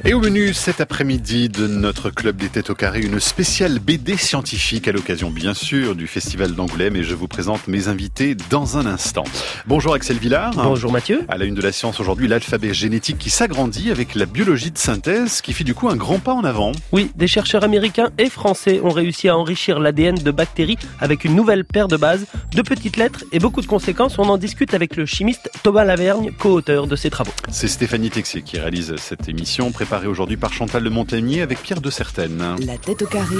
Et au menu cet après-midi de notre club des têtes au carré, une spéciale BD scientifique à l'occasion bien sûr du festival d'Angoulême, et je vous présente mes invités dans un instant. Bonjour Axel Villard. Bonjour Mathieu. À la une de la science aujourd'hui, l'alphabet génétique qui s'agrandit avec la biologie de synthèse qui fait du coup un grand pas en avant. Oui, des chercheurs américains et français ont réussi à enrichir l'ADN de bactéries avec une nouvelle paire de bases, de petites lettres et beaucoup de conséquences. On en discute avec le chimiste Thomas Lavergne, co-auteur de ces travaux. C'est Stéphanie Texier qui réalise cette émission, préparée aujourd'hui par Chantal Le Montagnier avec Pierre de Certaine. La tête au carré,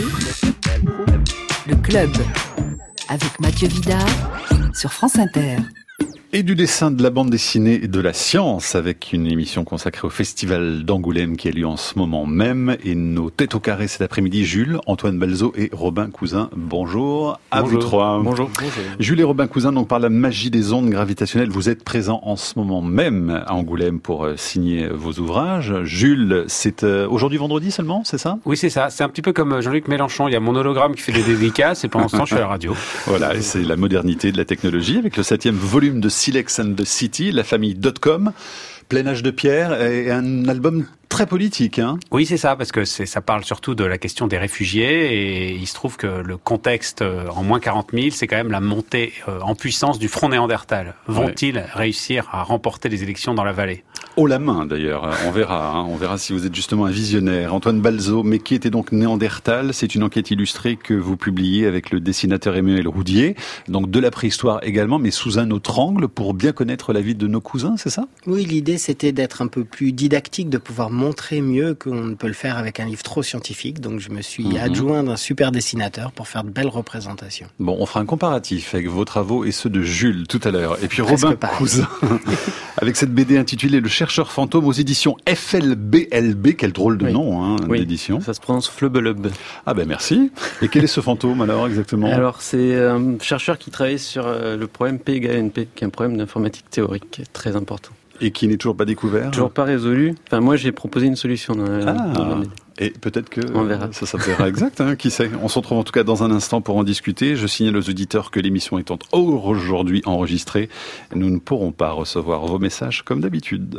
le club, avec Mathieu Vidard sur France Inter. Et du dessin, de la bande dessinée et de la science avec une émission consacrée au festival d'Angoulême qui a lieu en ce moment même. Et nos têtes au carré cet après-midi, Jules, Antoine Balzo et Robin Cousin. Bonjour à vous trois. Bonjour. Jules et Robin Cousin, donc par la magie des ondes gravitationnelles, vous êtes présents en ce moment même à Angoulême pour signer vos ouvrages. Jules, c'est aujourd'hui vendredi seulement, c'est ça ? Oui, c'est ça. C'est un petit peu comme Jean-Luc Mélenchon. Il y a mon hologramme qui fait des dédicaces et pendant ce temps, je suis à la radio. Voilà, et c'est la modernité de la technologie avec le 7e volume de Silex and the City, la famille .com, plein âge de pierre, et un album très politique, hein. Oui, c'est ça, parce que ça parle surtout de la question des réfugiés, et il se trouve que le contexte en moins 40 000, c'est quand même la montée en puissance du Front Néandertal. Vont-ils réussir à remporter les élections dans la vallée ? Haut la main, d'ailleurs. On verra si vous êtes justement un visionnaire. Antoine Balzo, mais qui était donc Néandertal ? C'est une enquête illustrée que vous publiez avec le dessinateur Emmanuel Roudier. Donc de la préhistoire également, mais sous un autre angle, pour bien connaître la vie de nos cousins, c'est ça ? Oui, l'idée c'était d'être un peu plus didactique, de pouvoir montrer mieux qu'on ne peut le faire avec un livre trop scientifique. Donc je me suis adjoint d'un super dessinateur pour faire de belles représentations. Bon, on fera un comparatif avec vos travaux et ceux de Jules tout à l'heure. Et puis Robin Cousin, avec cette BD intitulée Le chercheur fantôme aux éditions FLBLB. Quel drôle de nom d'édition. Ça se prononce Flebelub. Ah ben merci. Et quel est ce fantôme alors exactement ? Alors c'est un chercheur qui travaille sur le problème P égale NP, qui est un problème d'informatique théorique très important. Et qui n'est toujours pas découvert ? Toujours pas résolu. Enfin, moi, j'ai proposé une solution dans la et peut-être que on verra. Ça s'appellera exact, hein, qui sait. On se retrouve en tout cas dans un instant pour en discuter. Je signale aux auditeurs que l'émission étant aujourd'hui enregistrée, nous ne pourrons pas recevoir vos messages comme d'habitude.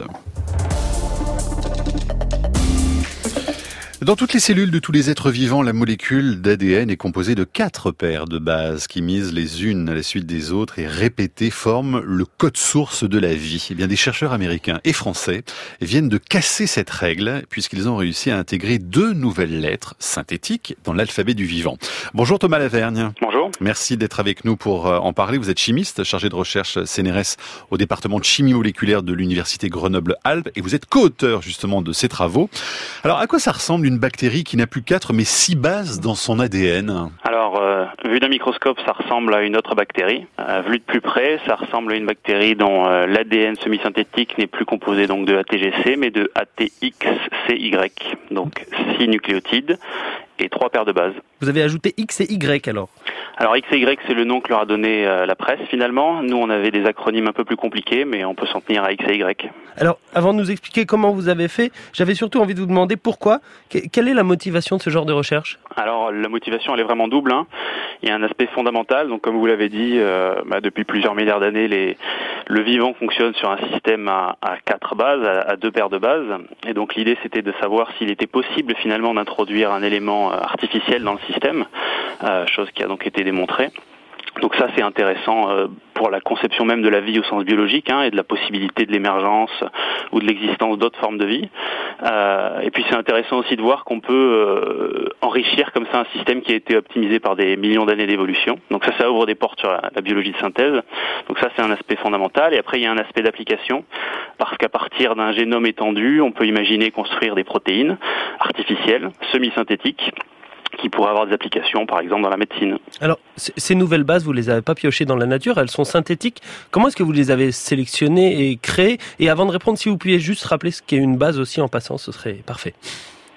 Dans toutes les cellules de tous les êtres vivants, la molécule d'ADN est composée de 4 paires de bases qui, mises les unes à la suite des autres et répétées, forment le code source de la vie. Eh bien, des chercheurs américains et français viennent de casser cette règle puisqu'ils ont réussi à intégrer 2 nouvelles lettres synthétiques dans l'alphabet du vivant. Bonjour Thomas Lavergne. Bonjour. Merci d'être avec nous pour en parler. Vous êtes chimiste, chargé de recherche CNRS au département de chimie moléculaire de l'université Grenoble-Alpes, et vous êtes co-auteur justement de ces travaux. Alors, à quoi ça ressemble une bactérie qui n'a plus 4 mais 6 bases dans son ADN? Alors, vu d'un microscope, ça ressemble à une autre bactérie. Vu de plus près, ça ressemble à une bactérie dont l'ADN semi-synthétique n'est plus composé donc de ATGC, mais de ATXCY. Donc 6 nucléotides et 3 paires de bases. Vous avez ajouté X et Y alors ? Alors X et Y, c'est le nom que leur a donné la presse finalement. Nous, on avait des acronymes un peu plus compliqués, mais on peut s'en tenir à X et Y. Alors, avant de nous expliquer comment vous avez fait, j'avais surtout envie de vous demander pourquoi. Quelle est la motivation de ce genre de recherche ? Alors, la motivation, elle est vraiment double, hein. Il y a un aspect fondamental. Donc, comme vous l'avez dit, depuis plusieurs milliards d'années, le vivant fonctionne sur un système à 4 bases, à 2 paires de bases. Et donc, l'idée, c'était de savoir s'il était possible finalement d'introduire un élément artificiel dans le système, chose qui a donc été démontrée. Donc ça, c'est intéressant pour la conception même de la vie au sens biologique, et de la possibilité de l'émergence ou de l'existence d'autres formes de vie. Et puis c'est intéressant aussi de voir qu'on peut enrichir comme ça un système qui a été optimisé par des millions d'années d'évolution. Donc ça ouvre des portes sur la biologie de synthèse. Donc ça, c'est un aspect fondamental. Et après, il y a un aspect d'application, parce qu'à partir d'un génome étendu, on peut imaginer construire des protéines artificielles, semi-synthétiques, qui pourraient avoir des applications, par exemple, dans la médecine. Alors, ces nouvelles bases, vous les avez pas piochées dans la nature, elles sont synthétiques. Comment est-ce que vous les avez sélectionnées et créées ? Et avant de répondre, si vous pouviez juste rappeler ce qu'est une base aussi en passant, ce serait parfait.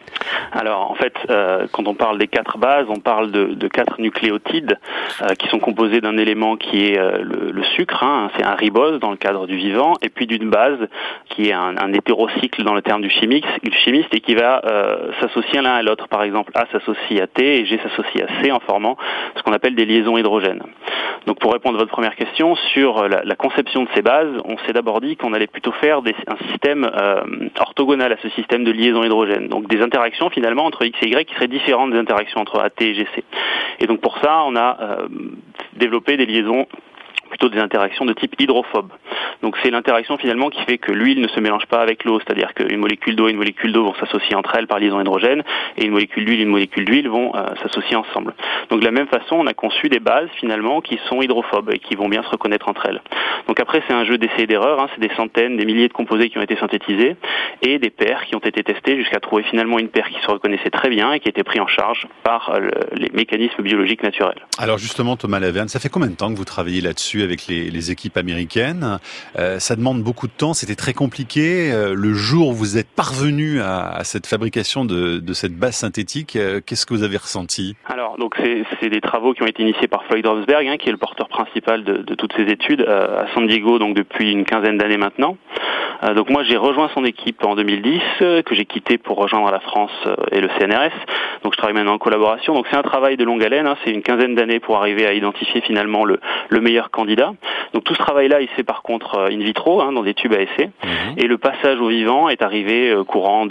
Alors en fait, quand on parle des 4 bases, on parle de 4 nucléotides qui sont composés d'un élément qui est le sucre, c'est un ribose dans le cadre du vivant, et puis d'une base qui est un hétérocycle dans le terme du chimiste et qui va s'associer l'un à l'autre. Par exemple, A s'associe à T et G s'associe à C en formant ce qu'on appelle des liaisons hydrogènes. Donc pour répondre à votre première question, sur la conception de ces bases, on s'est d'abord dit qu'on allait plutôt faire un système orthogonal à ce système de liaison hydrogène. Donc des interactions finalement entre X et Y qui seraient différentes des interactions entre AT et GC. Et donc pour ça, on a développé des liaisons, plutôt des interactions de type hydrophobe. Donc c'est l'interaction finalement qui fait que l'huile ne se mélange pas avec l'eau, c'est-à-dire qu'une molécule d'eau et une molécule d'eau vont s'associer entre elles par liaison hydrogène, et une molécule d'huile et une molécule d'huile vont s'associer ensemble. Donc de la même façon, on a conçu des bases finalement qui sont hydrophobes et qui vont bien se reconnaître entre elles. Donc après, c'est un jeu d'essais et d'erreurs, c'est des centaines, des milliers de composés qui ont été synthétisés, et des paires qui ont été testées jusqu'à trouver finalement une paire qui se reconnaissait très bien et qui était prise en charge par les mécanismes biologiques naturels. Alors justement, Thomas Laverne, ça fait combien de temps que vous travaillez là-dessus avec les équipes américaines? Ça demande beaucoup de temps, c'était très compliqué. Le jour où vous êtes parvenu à cette fabrication de cette base synthétique, qu'est-ce que vous avez ressenti? Alors, donc c'est des travaux qui ont été initiés par Floyd Rosberg, qui est le porteur principal de toutes ces études à San Diego, donc depuis une quinzaine d'années maintenant. Donc moi j'ai rejoint son équipe en 2010, que j'ai quitté pour rejoindre la France et le CNRS. Donc je travaille maintenant en collaboration. Donc c'est un travail de longue haleine, c'est une quinzaine d'années pour arriver à identifier finalement le meilleur candidat. Donc tout ce travail-là, il se fait par contre in vitro, dans des tubes à essai. Et le passage au vivant est arrivé courant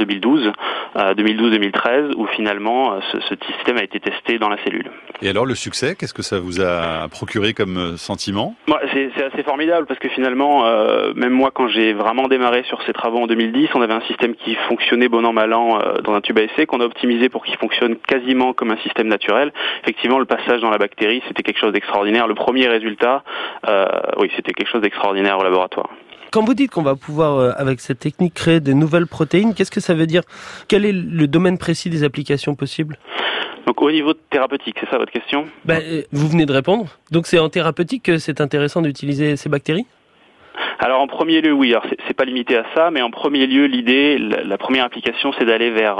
2012-2013, où finalement ce système a été testé dans la cellule. Et alors le succès, qu'est-ce que ça vous a procuré comme sentiment? C'est assez formidable parce que finalement, même moi quand j'ai vraiment démarré sur ces travaux en 2010, on avait un système qui fonctionnait bon an mal an dans un tube à essai qu'on a optimisé pour qu'il fonctionne quasiment comme un système naturel. Effectivement, le passage dans la bactérie, c'était quelque chose d'extraordinaire. Le premier résultat, c'était quelque chose d'extraordinaire au laboratoire. Quand vous dites qu'on va pouvoir, avec cette technique, créer de nouvelles protéines, qu'est-ce que ça veut dire? Quel est le domaine précis des applications possibles? Donc au niveau thérapeutique, c'est ça votre question? Vous venez de répondre. Donc c'est en thérapeutique que c'est intéressant d'utiliser ces bactéries? Alors en premier lieu, oui. Alors c'est pas limité à ça, mais en premier lieu, l'idée, la première application, c'est d'aller vers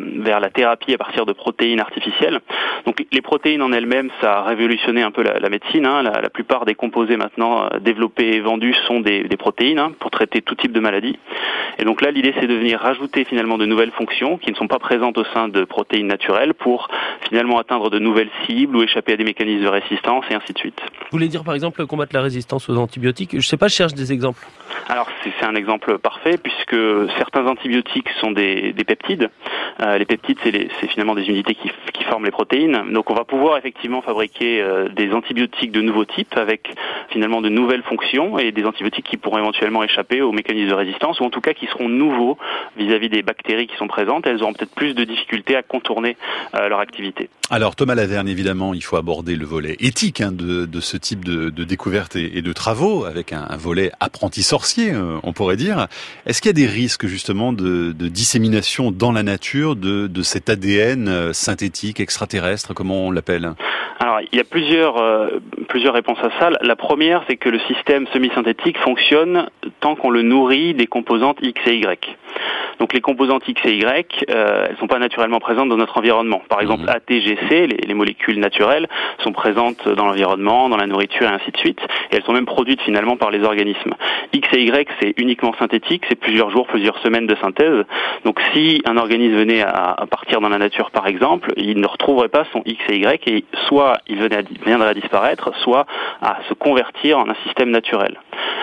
la thérapie à partir de protéines artificielles. Donc les protéines en elles-mêmes, ça a révolutionné un peu la médecine. La plupart des composés maintenant développés et vendus sont des protéines pour traiter tout type de maladies. Et donc là, l'idée, c'est de venir rajouter finalement de nouvelles fonctions qui ne sont pas présentes au sein de protéines naturelles pour finalement atteindre de nouvelles cibles ou échapper à des mécanismes de résistance et ainsi de suite. Vous voulez dire par exemple combattre la résistance aux antibiotiques? Je sais pas, je cherche des exemples. Alors c'est un exemple parfait puisque certains antibiotiques sont des peptides. Les peptides, c'est finalement des unités qui forment les protéines. Donc on va pouvoir effectivement fabriquer des antibiotiques de nouveaux types avec finalement de nouvelles fonctions et des antibiotiques qui pourront éventuellement échapper aux mécanismes de résistance ou en tout cas qui seront nouveaux vis-à-vis des bactéries qui sont présentes. Elles auront peut-être plus de difficultés à contourner leur activité. Alors Thomas Laverne, évidemment, il faut aborder le volet éthique de ce type de découverte et de travaux avec un volet apprenti sorcier, on pourrait dire. Est-ce qu'il y a des risques justement de dissémination dans la nature de cet ADN synthétique, extraterrestre, comment on l'appelle? Alors il y a plusieurs réponses à ça. La première, c'est que le système semi-synthétique fonctionne tant qu'on le nourrit des composantes X et Y. Donc les composantes X et Y, elles sont pas naturellement présentes dans notre environnement. Par exemple, ATGC, les molécules naturelles, sont présentes dans l'environnement, dans la nourriture et ainsi de suite. Et elles sont même produites finalement par les organismes. X et Y, c'est uniquement synthétique, c'est plusieurs jours, plusieurs semaines de synthèse. Donc si un organisme venait à partir dans la nature par exemple, il ne retrouverait pas son X et Y et soit il viendrait à disparaître, soit à se convertir en un système naturel.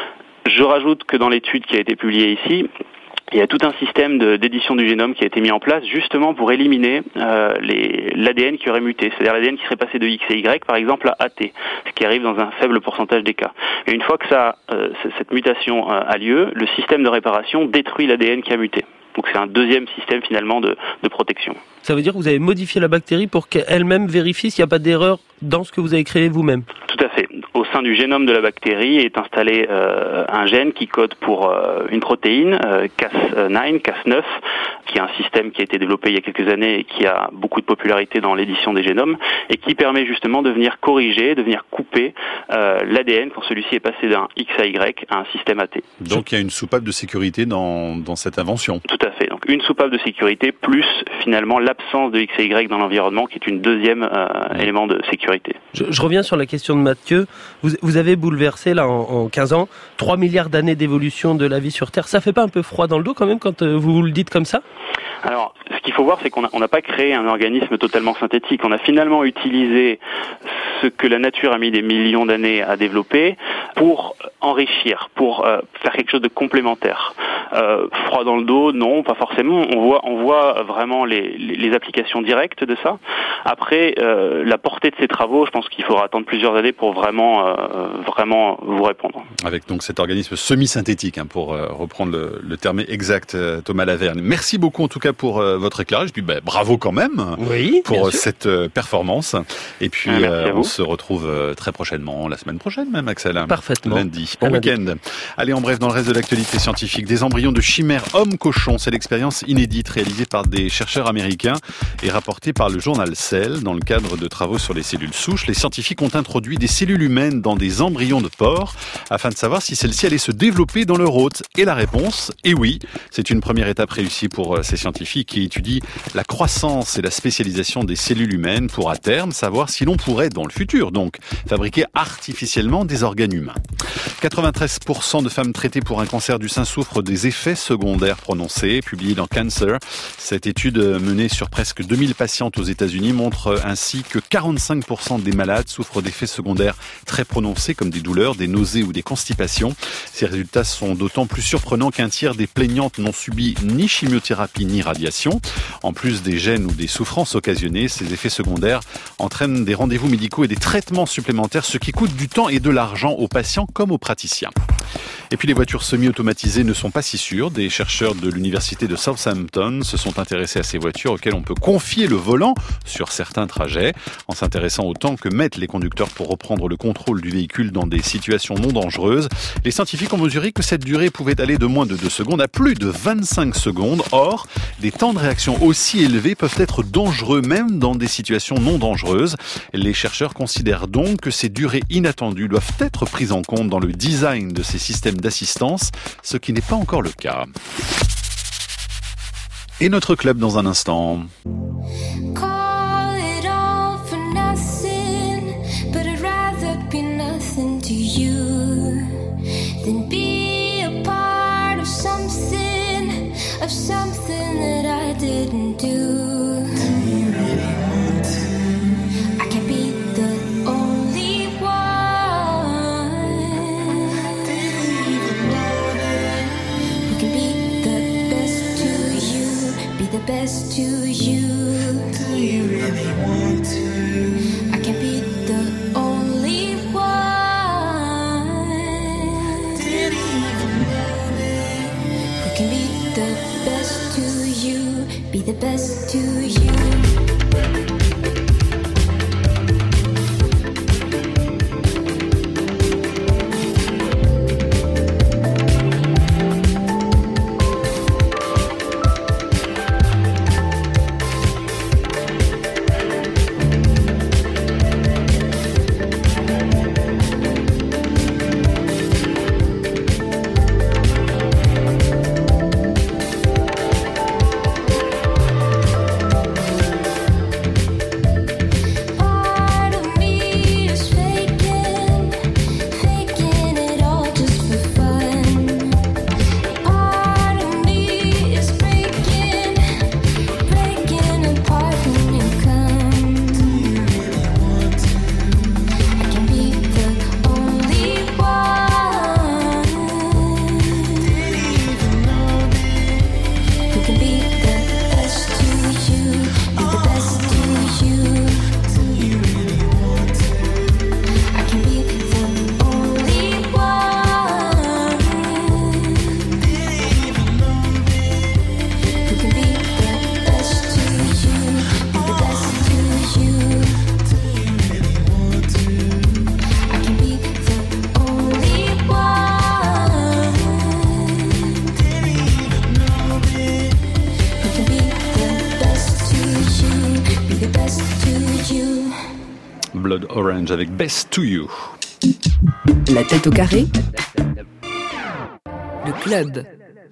Je rajoute que dans l'étude qui a été publiée ici, il y a tout un système d'édition du génome qui a été mis en place justement pour éliminer l'ADN qui aurait muté, c'est-à-dire l'ADN qui serait passé de X et Y par exemple à AT, ce qui arrive dans un faible pourcentage des cas. Et une fois que cette mutation a lieu, le système de réparation détruit l'ADN qui a muté. Donc c'est un deuxième système finalement de protection. Ça veut dire que vous avez modifié la bactérie pour qu'elle-même vérifie s'il n'y a pas d'erreur dans ce que vous avez créé vous-même? Tout à fait. Au sein du génome de la bactérie est installé un gène qui code pour une protéine, Cas9, qui est un système qui a été développé il y a quelques années et qui a beaucoup de popularité dans l'édition des génomes et qui permet justement de venir corriger, de venir couper l'ADN quand celui-ci est passé d'un X à Y à un système AT. Donc il y a une soupape de sécurité dans cette invention. Tout à fait. Donc donc une soupape de sécurité plus finalement l'absence de X et Y dans l'environnement qui est une deuxième élément de sécurité. Je reviens sur la question de Mathieu. Vous avez bouleversé là en 15 ans 3 milliards d'années d'évolution de la vie sur Terre. Ça fait pas un peu froid dans le dos quand même quand vous le dites comme ça ? Alors, ce qu'il faut voir, c'est qu'on n'a pas créé un organisme totalement synthétique. On a finalement utilisé ce que la nature a mis des millions d'années à développer pour enrichir, pour faire quelque chose de complémentaire. Froid dans le dos, non, pas forcément. On voit vraiment les applications directes de ça. Après, la portée de ces travaux, je pense qu'il faudra attendre plusieurs années pour vraiment vous répondre. Avec donc cet organisme semi-synthétique, pour reprendre le terme exact, Thomas Lavergne. Merci beaucoup en tout cas pour votre éclairage. Puis bravo quand même pour cette performance. Et puis on se retrouve très prochainement, la semaine prochaine même, Axel. Parfaitement. Lundi. Bon week-end. Allez, en bref, dans le reste de l'actualité scientifique, des embryons de chimères homme-cochon. C'est l'expérience inédite réalisée par des chercheurs américains et rapportée par le journal Cell. Dans le cadre de travaux sur les cellules souches, les scientifiques ont introduit des cellules humaines dans des embryons de porcs afin de savoir si celles-ci allaient se développer dans leur hôte. Et la réponse est oui. C'est une première étape réussie pour ces scientifiques qui étudient la croissance et la spécialisation des cellules humaines pour à terme savoir si l'on pourrait, dans le futur donc, fabriquer artificiellement des organes humains. 93% de femmes traitées pour un cancer du sein souffrent des effets secondaires prononcés, publié dans Cancer. Cette étude menée sur presque 2000 patientes aux États-Unis montre ainsi que 45% des malades souffrent d'effets secondaires très prononcés comme des douleurs, des nausées ou des constipations. Ces résultats sont d'autant plus surprenants qu'un tiers des plaignantes n'ont subi ni chimiothérapie ni radiation. En plus des gènes ou des souffrances occasionnées, ces effets secondaires entraînent des rendez-vous médicaux et des traitements supplémentaires, ce qui coûte du temps et de l'argent aux patients comme aux praticiens. Et puis les voitures semi-automatisées ne sont pas si sûres. Des chercheurs de l'université de Southampton se sont intéressés à ces voitures auxquelles on peut confier le volant sur certains trajets. En s'intéressant au temps que mettent les conducteurs pour reprendre le contrôle du véhicule dans des situations non dangereuses, les scientifiques ont mesuré que cette durée pouvait aller de moins de 2 secondes à plus de 25 secondes. Or, des temps de réaction aussi élevés peuvent être dangereux même dans des situations non dangereuses. Les chercheurs considèrent donc que ces durées inattendues doivent être prises en compte dans le design de ces systèmes d'assistance, ce qui n'est pas encore le cas. Et notre club dans un instant. Best to you. Do you really want to? I can be the only one. Didn't even know it. Who can be the best to you? Be the best to you. Blood Orange avec Best to You. La tête au carré. Le club.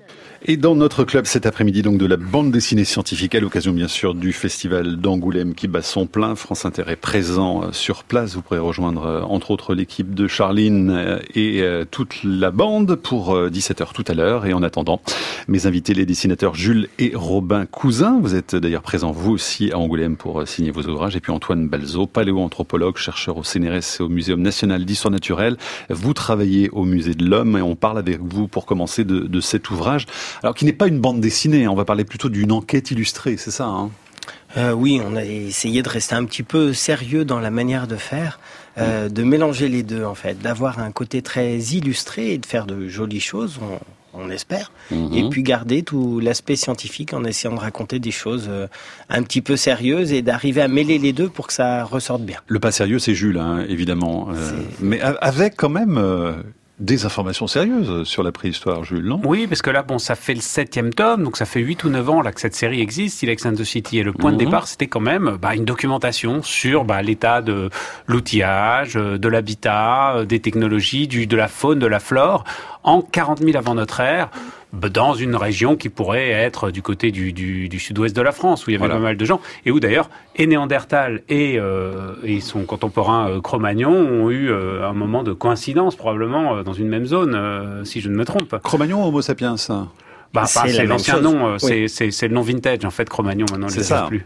Et dans notre club cet après-midi, donc de la bande dessinée scientifique, à l'occasion bien sûr du festival d'Angoulême qui bat son plein. France Inter est présent sur place. Vous pourrez rejoindre entre autres l'équipe de Charline et toute la bande pour 17h tout à l'heure. Et en attendant, mes invités, les dessinateurs Jules et Robin Cousin. Vous êtes d'ailleurs présents vous aussi à Angoulême pour signer vos ouvrages. Et puis Antoine Balzo, paléoanthropologue, chercheur au CNRS et au Muséum national d'histoire naturelle. Vous travaillez au Musée de l'Homme et on parle avec vous pour commencer de cet ouvrage. Alors qui n'est pas une bande dessinée, on va parler plutôt d'une enquête illustrée, c'est ça hein? Oui, on a essayé de rester un petit peu sérieux dans la manière de faire, de mélanger les deux en fait, d'avoir un côté très illustré et de faire de jolies choses, on espère, et puis garder tout l'aspect scientifique en essayant de raconter des choses un petit peu sérieuses et d'arriver à mêler les deux pour que ça ressorte bien. Le pas sérieux, c'est Jules, hein, évidemment, mais avec quand même... des informations sérieuses sur la préhistoire, Jules, non? Oui, parce que là, ça fait le 7e tome, donc ça fait 8 ou 9 ans là que cette série existe, Silex and the City, et le point de départ, c'était quand même une documentation sur l'état de l'outillage, de l'habitat, des technologies, de la faune, de la flore, en 40 000 avant notre ère, dans une région qui pourrait être du côté du sud-ouest de la France, où il y avait pas mal de gens, et où d'ailleurs, et Néandertal et son contemporain Cro-Magnon ont eu un moment de coïncidence, probablement, dans une même zone, si je ne me trompe. Cro-Magnon ou Homo sapiens c'est l'ancien nom, c'est le nom vintage, en fait, Cro-Magnon, maintenant, on ne le plus.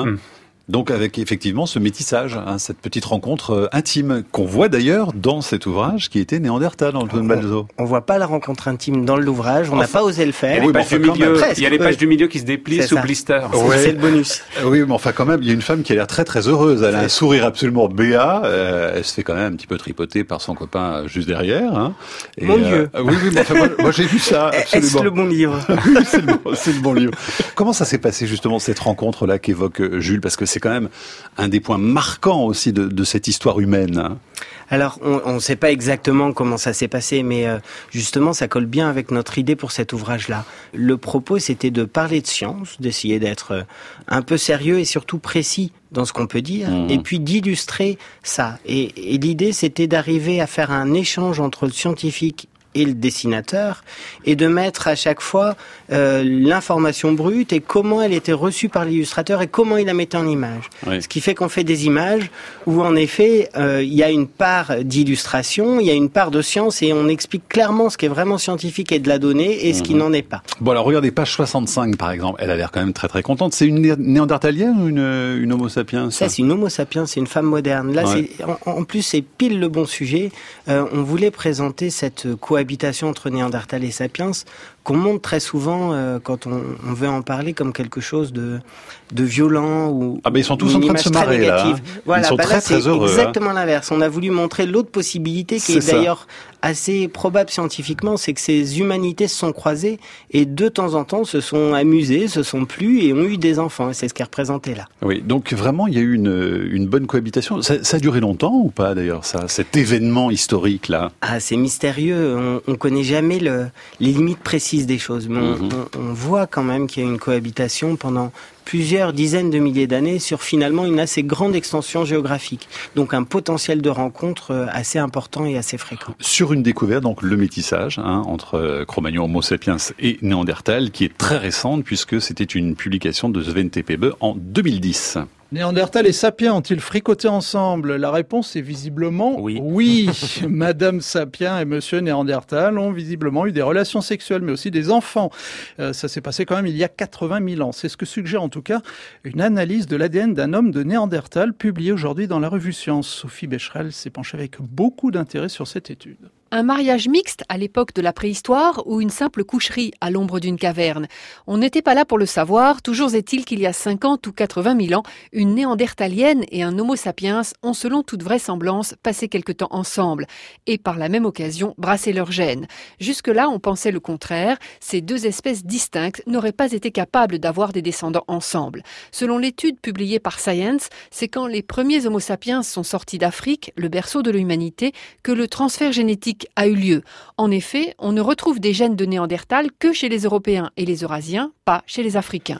Donc avec effectivement ce métissage, cette petite rencontre intime qu'on voit d'ailleurs dans cet ouvrage qui était Néandertal, Antoine Balzo. On voit pas la rencontre intime dans l'ouvrage, on n'a pas osé le faire. Il y a les pages du milieu qui se déplient sous blister. C'est le bonus. Oui, mais enfin quand même, il y a une femme qui a l'air très très heureuse. Elle a un sourire absolument béat. Elle se fait quand même un petit peu tripoter par son copain juste derrière. Hein. Et, mon Dieu. Oui, mais enfin, moi j'ai vu ça. Absolument. Est-ce le bon livre? Oui, c'est le bon livre. Comment ça s'est passé justement cette rencontre-là qu'évoque Jules? Parce que c'est quand même un des points marquants aussi de cette histoire humaine. Alors, on ne sait pas exactement comment ça s'est passé, mais justement, ça colle bien avec notre idée pour cet ouvrage-là. Le propos, c'était de parler de science, d'essayer d'être un peu sérieux et surtout précis dans ce qu'on peut dire, et puis d'illustrer ça. Et l'idée, c'était d'arriver à faire un échange entre le scientifique et le dessinateur, et de mettre à chaque fois l'information brute et comment elle était reçue par l'illustrateur et comment il la mettait en image. Oui. Ce qui fait qu'on fait des images où en effet il y a une part d'illustration, il y a une part de science et on explique clairement ce qui est vraiment scientifique et de la donnée et ce qui n'en est pas. Bon alors regardez page 65 par exemple, elle a l'air quand même très très contente. C'est une néandertalienne ou une homo sapiens? Ça c'est une homo sapiens, c'est une femme moderne. Là en plus c'est pile le bon sujet. On voulait présenter cette cohabitation entre Néandertal et Sapiens qu'on montre très souvent quand on veut en parler comme quelque chose de violent ou ils sont tous en train de se marrer là. Hein. Voilà, ils sont très très heureux. Exactement l'inverse. On a voulu montrer l'autre possibilité qui est d'ailleurs assez probable scientifiquement, c'est que ces humanités se sont croisées et de temps en temps se sont amusées, se sont plues et ont eu des enfants. Et c'est ce qui est représenté là. Oui, donc vraiment il y a eu une bonne cohabitation. Ça a duré longtemps ou pas d'ailleurs cet événement historique là? C'est mystérieux. On connaît jamais les limites précises des choses, mais on voit quand même qu'il y a une cohabitation pendant plusieurs dizaines de milliers d'années sur finalement une assez grande extension géographique. Donc un potentiel de rencontre assez important et assez fréquent. Sur une découverte, donc le métissage entre Cro-Magnon, Homo sapiens et Néandertal, qui est très récente puisque c'était une publication de Svante Pääbe en 2010. Néandertal et Sapiens ont-ils fricoté ensemble? La réponse est visiblement oui. Madame Sapiens et Monsieur Néandertal ont visiblement eu des relations sexuelles, mais aussi des enfants. Ça s'est passé quand même il y a 80 000 ans. C'est ce que suggère en tout cas une analyse de l'ADN d'un homme de Néandertal publiée aujourd'hui dans la revue Science. Sophie Becherel s'est penchée avec beaucoup d'intérêt sur cette étude. Un mariage mixte à l'époque de la préhistoire ou une simple coucherie à l'ombre d'une caverne? On n'était pas là pour le savoir, toujours est-il qu'il y a 50 ou 80 000 ans, une néandertalienne et un homo sapiens ont selon toute vraisemblance passé quelque temps ensemble et par la même occasion brassé leurs gènes. Jusque-là, on pensait le contraire, ces deux espèces distinctes n'auraient pas été capables d'avoir des descendants ensemble. Selon l'étude publiée par Science, c'est quand les premiers homo sapiens sont sortis d'Afrique, le berceau de l'humanité, que le transfert génétique a eu lieu. En effet, on ne retrouve des gènes de Néandertal que chez les Européens et les Eurasiens, pas chez les Africains.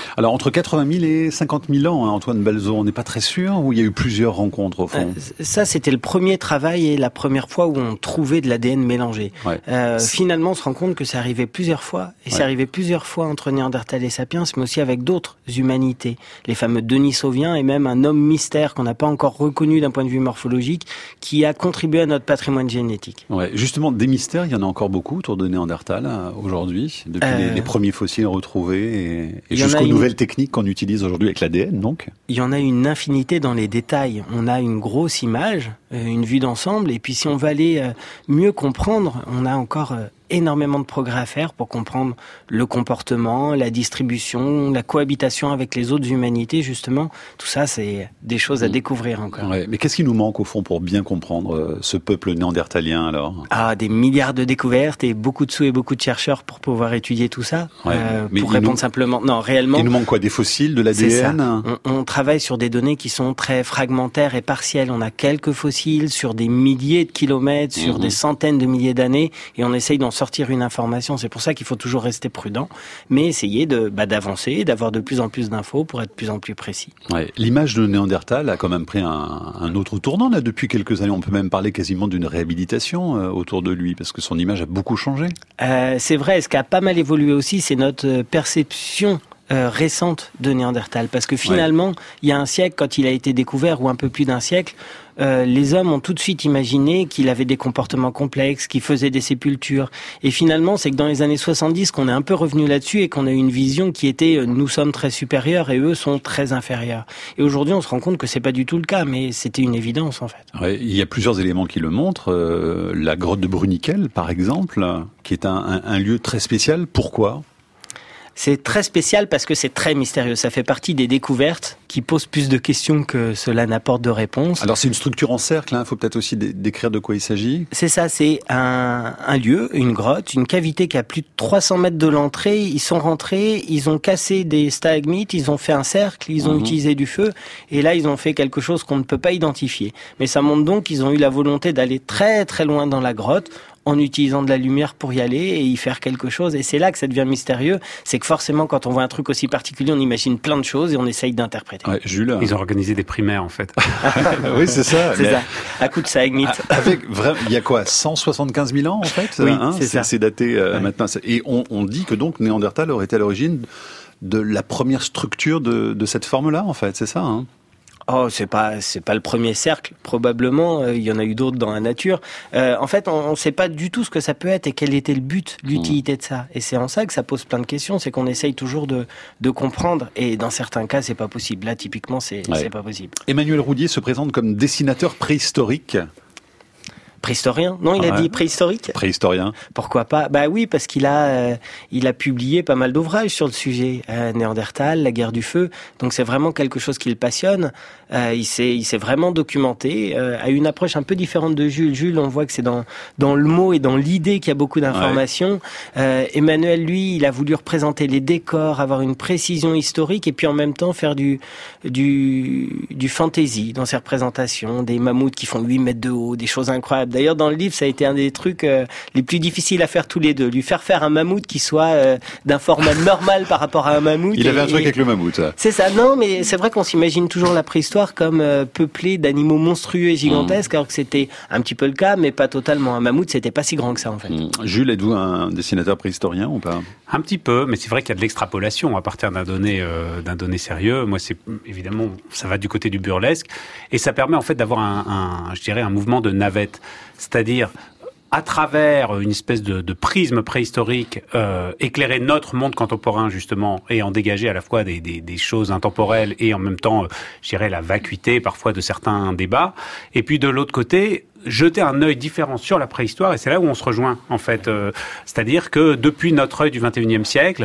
Alors, entre 80 000 et 50 000 ans, Antoine Balzeau, on n'est pas très sûr, ou il y a eu plusieurs rencontres, au fond? Ça, c'était le premier travail et la première fois où on trouvait de l'ADN mélangé. Ouais. Finalement, on se rend compte que ça arrivait plusieurs fois, et c'est arrivé plusieurs fois entre Néandertal et Sapiens, mais aussi avec d'autres humanités. Les fameux Denisoviens et même un homme mystère qu'on n'a pas encore reconnu d'un point de vue morphologique, qui a contribué à notre patrimoine génétique. Ouais, justement, des mystères, il y en a encore beaucoup autour de Néandertal aujourd'hui, depuis les premiers fossiles retrouvés et jusqu'aux nouvelles techniques qu'on utilise aujourd'hui avec l'ADN, donc. Il y en a une infinité dans les détails. On a une grosse image, une vue d'ensemble, et puis si on veut aller mieux comprendre, on a encore énormément de progrès à faire pour comprendre le comportement, la distribution, la cohabitation avec les autres humanités, justement. Tout ça, c'est des choses à découvrir encore. Ouais, mais qu'est-ce qui nous manque, au fond, pour bien comprendre ce peuple néandertalien, alors? Des milliards de découvertes et beaucoup de sous et beaucoup de chercheurs pour pouvoir étudier tout ça. Pour répondre simplement, non, réellement... Il nous manque quoi? Des fossiles, de l'ADN? On travaille sur des données qui sont très fragmentaires et partielles. On a quelques fossiles sur des milliers de kilomètres, sur des centaines de milliers d'années, et on essaye d'en sortir une information. C'est pour ça qu'il faut toujours rester prudent, mais essayer d'avancer, d'avoir de plus en plus d'infos pour être de plus en plus précis. Ouais. L'image de Néandertal a quand même pris un autre tournant là depuis quelques années. On peut même parler quasiment d'une réhabilitation autour de lui, parce que son image a beaucoup changé. C'est vrai. Ce qui a pas mal évolué aussi, c'est notre perception récente de Néandertal, parce que finalement, il y a un siècle, quand il a été découvert, ou un peu plus d'un siècle, les hommes ont tout de suite imaginé qu'il avait des comportements complexes, qu'il faisait des sépultures. Et finalement, c'est que dans les années 70, qu'on est un peu revenu là-dessus et qu'on a eu une vision qui était nous sommes très supérieurs et eux sont très inférieurs. Et aujourd'hui, on se rend compte que c'est pas du tout le cas, mais c'était une évidence en fait. Ouais, il y a plusieurs éléments qui le montrent. La grotte de Bruniquel, par exemple, qui est un lieu très spécial. Pourquoi ? C'est très spécial parce que c'est très mystérieux. Ça fait partie des découvertes qui posent plus de questions que cela n'apporte de réponses. Alors c'est une structure en cercle, il faut peut-être aussi décrire de quoi il s'agit. C'est ça, c'est un lieu, une grotte, une cavité qui a plus de 300 mètres de l'entrée. Ils sont rentrés, ils ont cassé des stalagmites, ils ont fait un cercle, ils ont utilisé du feu, et là ils ont fait quelque chose qu'on ne peut pas identifier. Mais ça montre donc qu'ils ont eu la volonté d'aller très très loin dans la grotte, en utilisant de la lumière pour y aller et y faire quelque chose. Et c'est là que ça devient mystérieux. C'est que forcément, quand on voit un truc aussi particulier, on imagine plein de choses et on essaye d'interpréter. Ouais, Jules. Ils ont organisé des primaires, en fait. Oui, c'est ça. C'est ça. À coup de stalagmite. Il y a quoi, 175 000 ans, en fait? Oui, c'est ça. C'est daté maintenant. Et on dit que donc Néandertal aurait été à l'origine de la première structure de cette forme-là, en fait. C'est ça, hein? Oh, c'est pas le premier cercle, probablement. Il y en a eu d'autres dans la nature. En fait, on sait pas du tout ce que ça peut être et quel était le but, l'utilité de ça. Et c'est en ça que ça pose plein de questions. C'est qu'on essaye toujours de comprendre. Et dans certains cas, c'est pas possible. Là, typiquement, c'est pas possible. Emmanuel Roudier se présente comme dessinateur préhistorique. Préhistorien? Non, il a dit préhistorique. Préhistorien. Pourquoi pas? Bah oui, parce qu'il a publié pas mal d'ouvrages sur le sujet. Néandertal, la guerre du feu. Donc c'est vraiment quelque chose qui le passionne. Il s'est vraiment documenté, a une approche un peu différente de Jules. Jules, on voit que c'est dans le mot et dans l'idée qu'il y a beaucoup d'informations. Emmanuel, lui, il a voulu représenter les décors, avoir une précision historique et puis en même temps faire du fantasy dans ses représentations, des mammouths qui font 8 mètres de haut, des choses incroyables. D'ailleurs, dans le livre, ça a été un des trucs les plus difficiles à faire tous les deux. Lui faire un mammouth qui soit d'un format normal par rapport à un mammouth. Il avait un truc avec le mammouth, ça. C'est ça. Non, mais c'est vrai qu'on s'imagine toujours la préhistoire comme peuplée d'animaux monstrueux et gigantesques, alors que c'était un petit peu le cas, mais pas totalement. Un mammouth, c'était pas si grand que ça, en fait. Jules, êtes-vous un dessinateur préhistorien ou pas? Un petit peu, mais c'est vrai qu'il y a de l'extrapolation à partir d'un donné sérieux. Moi, c'est évidemment, ça va du côté du burlesque, et ça permet en fait d'avoir un mouvement de navette, c'est-à-dire à travers une espèce de prisme préhistorique, éclairer notre monde contemporain justement, et en dégager à la fois des choses intemporelles et en même temps, la vacuité parfois de certains débats. Et puis de l'autre côté, jeter un œil différent sur la préhistoire, et c'est là où on se rejoint en fait. C'est-à-dire que depuis notre œil du 21e siècle,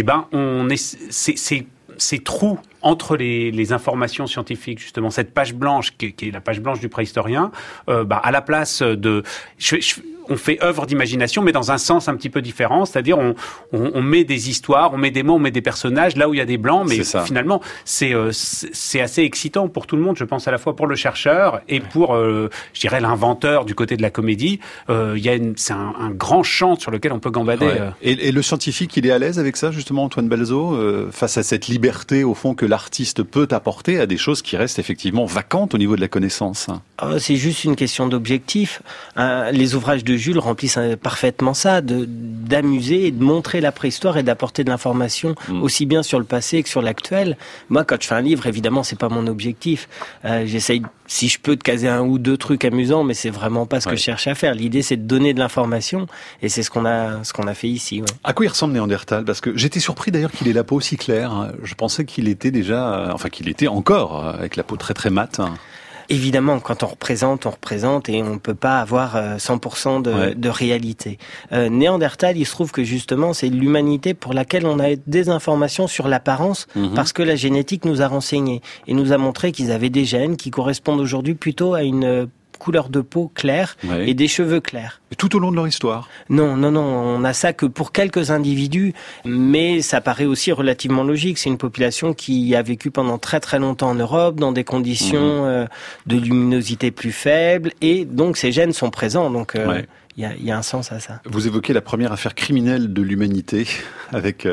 ces trous entre les informations scientifiques, justement, cette page blanche qui est la page blanche du préhistorien, à la place de... on fait œuvre d'imagination, mais dans un sens un petit peu différent, c'est-à-dire on met des histoires, on met des mots, on met des personnages là où il y a des blancs, mais finalement c'est assez excitant pour tout le monde, je pense, à la fois pour le chercheur et pour, je dirais, l'inventeur du côté de la comédie. C'est un grand champ sur lequel on peut gambader. Ouais. Et le scientifique, il est à l'aise avec ça, justement, Antoine Balzo, face à cette liberté, au fond, que l'artiste peut apporter à des choses qui restent effectivement vacantes au niveau de la connaissance. C'est juste une question d'objectif. Les ouvrages de Jules remplissent parfaitement ça, d'amuser et de montrer la préhistoire et d'apporter de l'information aussi bien sur le passé que sur l'actuel. Moi, quand je fais un livre, évidemment, c'est pas mon objectif. J'essaye, si je peux, de caser un ou deux trucs amusants, mais c'est vraiment pas ce que je cherche à faire. L'idée, c'est de donner de l'information, et c'est ce qu'on a fait ici. Ouais. À quoi il ressemble Néandertal? Parce que j'étais surpris d'ailleurs qu'il ait la peau aussi claire. Je pensais qu'il était déjà, qu'il était encore avec la peau très très mate. Évidemment, quand on représente et on peut pas avoir 100% de réalité. Néandertal, il se trouve que justement, c'est l'humanité pour laquelle on a des informations sur l'apparence parce que la génétique nous a renseigné et nous a montré qu'ils avaient des gènes qui correspondent aujourd'hui plutôt à une couleur de peau claire et des cheveux clairs. Et tout au long de leur histoire? Non, on a ça que pour quelques individus, mais ça paraît aussi relativement logique. C'est une population qui a vécu pendant très très longtemps en Europe, dans des conditions de luminosité plus faibles, et donc ces gènes sont présents, donc il y a un sens à ça. Vous évoquez la première affaire criminelle de l'humanité, avec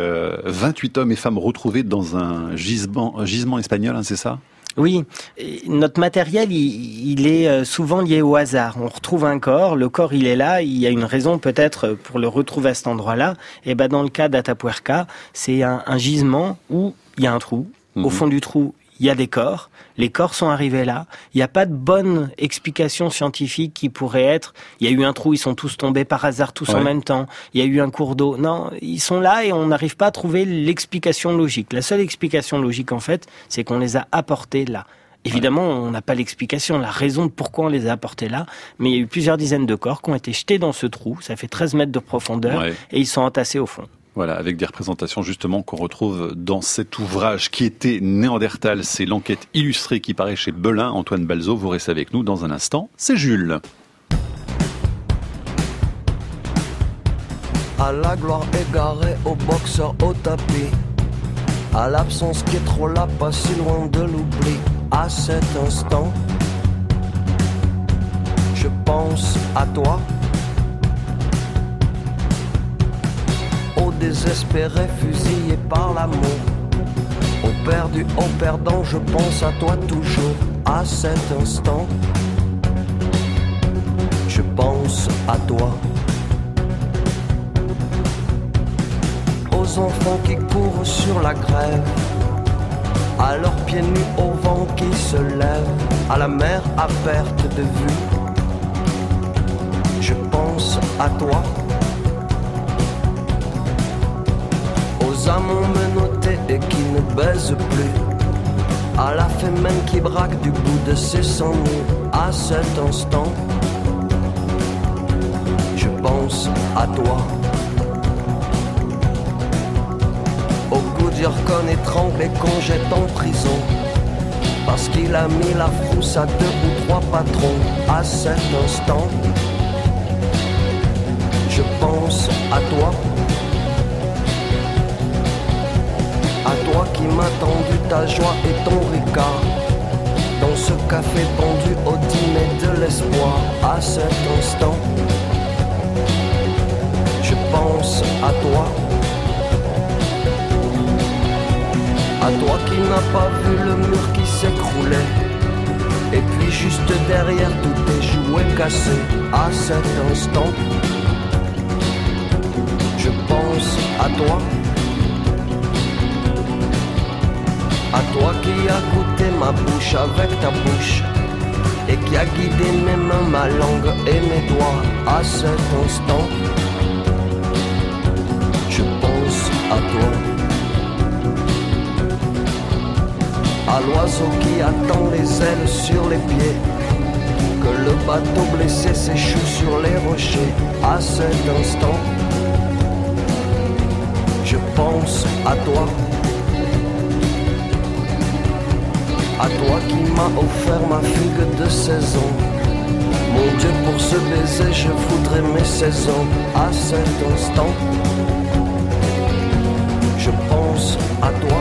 28 hommes et femmes retrouvés dans un gisement espagnol, c'est ça? Oui, notre matériel, il est souvent lié au hasard. On retrouve un corps, le corps il est là, il y a une raison peut-être pour le retrouver à cet endroit-là. Et ben dans le cas d'Atapuerca, c'est un gisement où il y a un trou. Au fond du trou, il y a des corps. Les corps sont arrivés là. Il n'y a pas de bonne explication scientifique qui pourrait être. Il y a eu un trou, ils sont tous tombés par hasard, tous en même temps. Il y a eu un cours d'eau. Non, ils sont là et on n'arrive pas à trouver l'explication logique. La seule explication logique, en fait, c'est qu'on les a apportés là. Évidemment, on n'a pas l'explication, la raison de pourquoi on les a apportés là, mais il y a eu plusieurs dizaines de corps qui ont été jetés dans ce trou. Ça fait 13 mètres de profondeur et ils sont entassés au fond. Voilà, avec des représentations justement qu'on retrouve dans cet ouvrage qui était Néandertal. C'est l'enquête illustrée qui paraît chez Belin. Antoine Balzo, vous restez avec nous dans un instant. C'est Jules. À la gloire égarée, au boxeur, au tapis. À l'absence qui est trop là, pas si loin de l'oubli. À cet instant, je pense à toi. Désespéré, fusillé par l'amour. Au perdu, au perdant, je pense à toi toujours. À cet instant, je pense à toi. Aux enfants qui courent sur la grève, à leurs pieds nus au vent qui se lève, à la mer à perte de vue. Je pense à toi. Aux amants menottés et qui ne baisent plus, à la fémène qui braque du bout de ses sangs nus. À cet instant, je pense à toi. Au coup d'Yurkon étranglé qu'on jette en prison, parce qu'il a mis la frousse à 2 ou 3 patrons. À cet instant, je pense à toi. À toi qui m'as tendu ta joie et ton ricard, dans ce café pendu au dîner de l'espoir. À cet instant, je pense à toi. À toi qui n'as pas vu le mur qui s'écroulait, et puis juste derrière tous tes jouets cassés. À cet instant, je pense à toi. À toi qui as goûté ma bouche avec ta bouche, et qui a guidé mes mains, ma langue et mes doigts. À cet instant, je pense à toi. À l'oiseau qui attend les ailes sur les pieds, que le bateau blessé s'échoue sur les rochers. À cet instant, je pense à toi. À toi qui m'as offert ma figue de saison, Mon Dieu, pour ce baiser, je voudrais mes 16 ans. À cet instant, je pense à toi.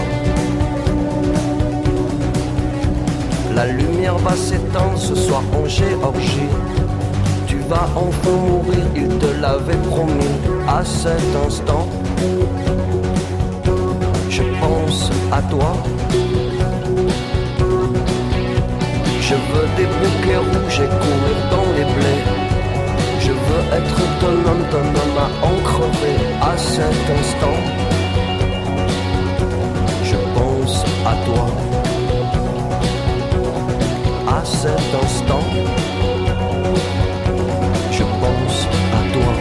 La lumière va s'éteindre ce soir en Géorgie. Tu vas enfin mourir, il te l'avait promis. À cet instant, je pense à toi. Je veux des bouquets rouges et courir dans les blés. Je veux être ton homme à en crever. À cet instant, je pense à toi. À cet instant, je pense à toi.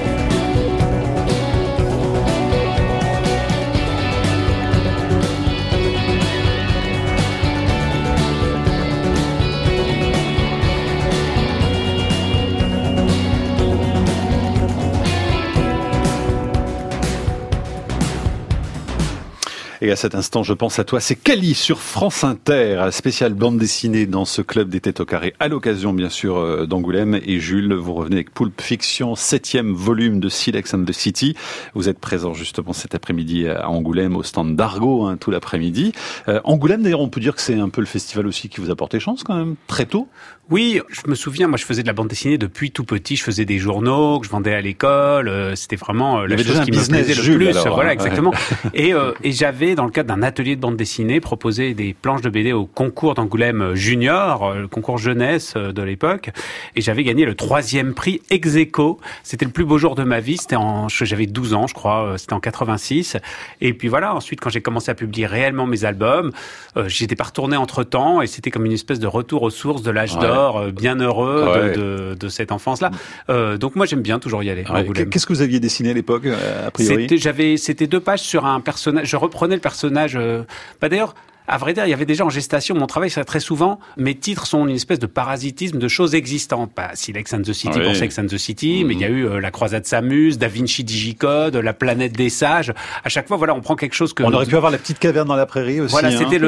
Et à cet instant, je pense à toi. C'est Cali sur France Inter, spéciale bande dessinée dans ce club des Têtes au carré, à l'occasion, bien sûr, d'Angoulême. Et Jules, vous revenez avec Pulp Fiction, 7e volume de Silex and the City. Vous êtes présent, justement, cet après-midi à Angoulême, au stand d'Argo, tout l'après-midi. Angoulême, d'ailleurs, on peut dire que c'est un peu le festival aussi qui vous a porté chance, quand même, très tôt. Oui, je me souviens, moi je faisais de la bande dessinée depuis tout petit, je faisais des journaux que je vendais à l'école, c'était vraiment la chose qui me plaisait le plus. Alors, voilà, exactement. Et j'avais, dans le cadre d'un atelier de bande dessinée, proposé des planches de BD au concours d'Angoulême Junior, le concours jeunesse de l'époque, et j'avais gagné le 3e prix ex aequo. C'était le plus beau jour de ma vie, j'avais 12 ans, je crois, c'était en 86. Et puis voilà, ensuite quand j'ai commencé à publier réellement mes albums, j'étais pas retourné entre-temps, et c'était comme une espèce de retour aux sources de l'âge d'or. Bien heureux de cette enfance-là. Donc moi j'aime bien toujours y aller. Qu'est-ce que vous aviez dessiné à l'époque, a priori ? C'était 2 pages sur un personnage. Je reprenais le personnage. D'ailleurs, à vrai dire, il y avait déjà en gestation mon travail. C'est très souvent, mes titres sont une espèce de parasitisme de choses existantes. Pas Silex and the City pour Sex and the City, mais il y a eu La Croisade s'amuse, Da Vinci Digicode, La Planète des Sages. À chaque fois, voilà, on prend quelque chose que... On aurait pu avoir La Petite Caverne dans la Prairie aussi. Voilà, c'était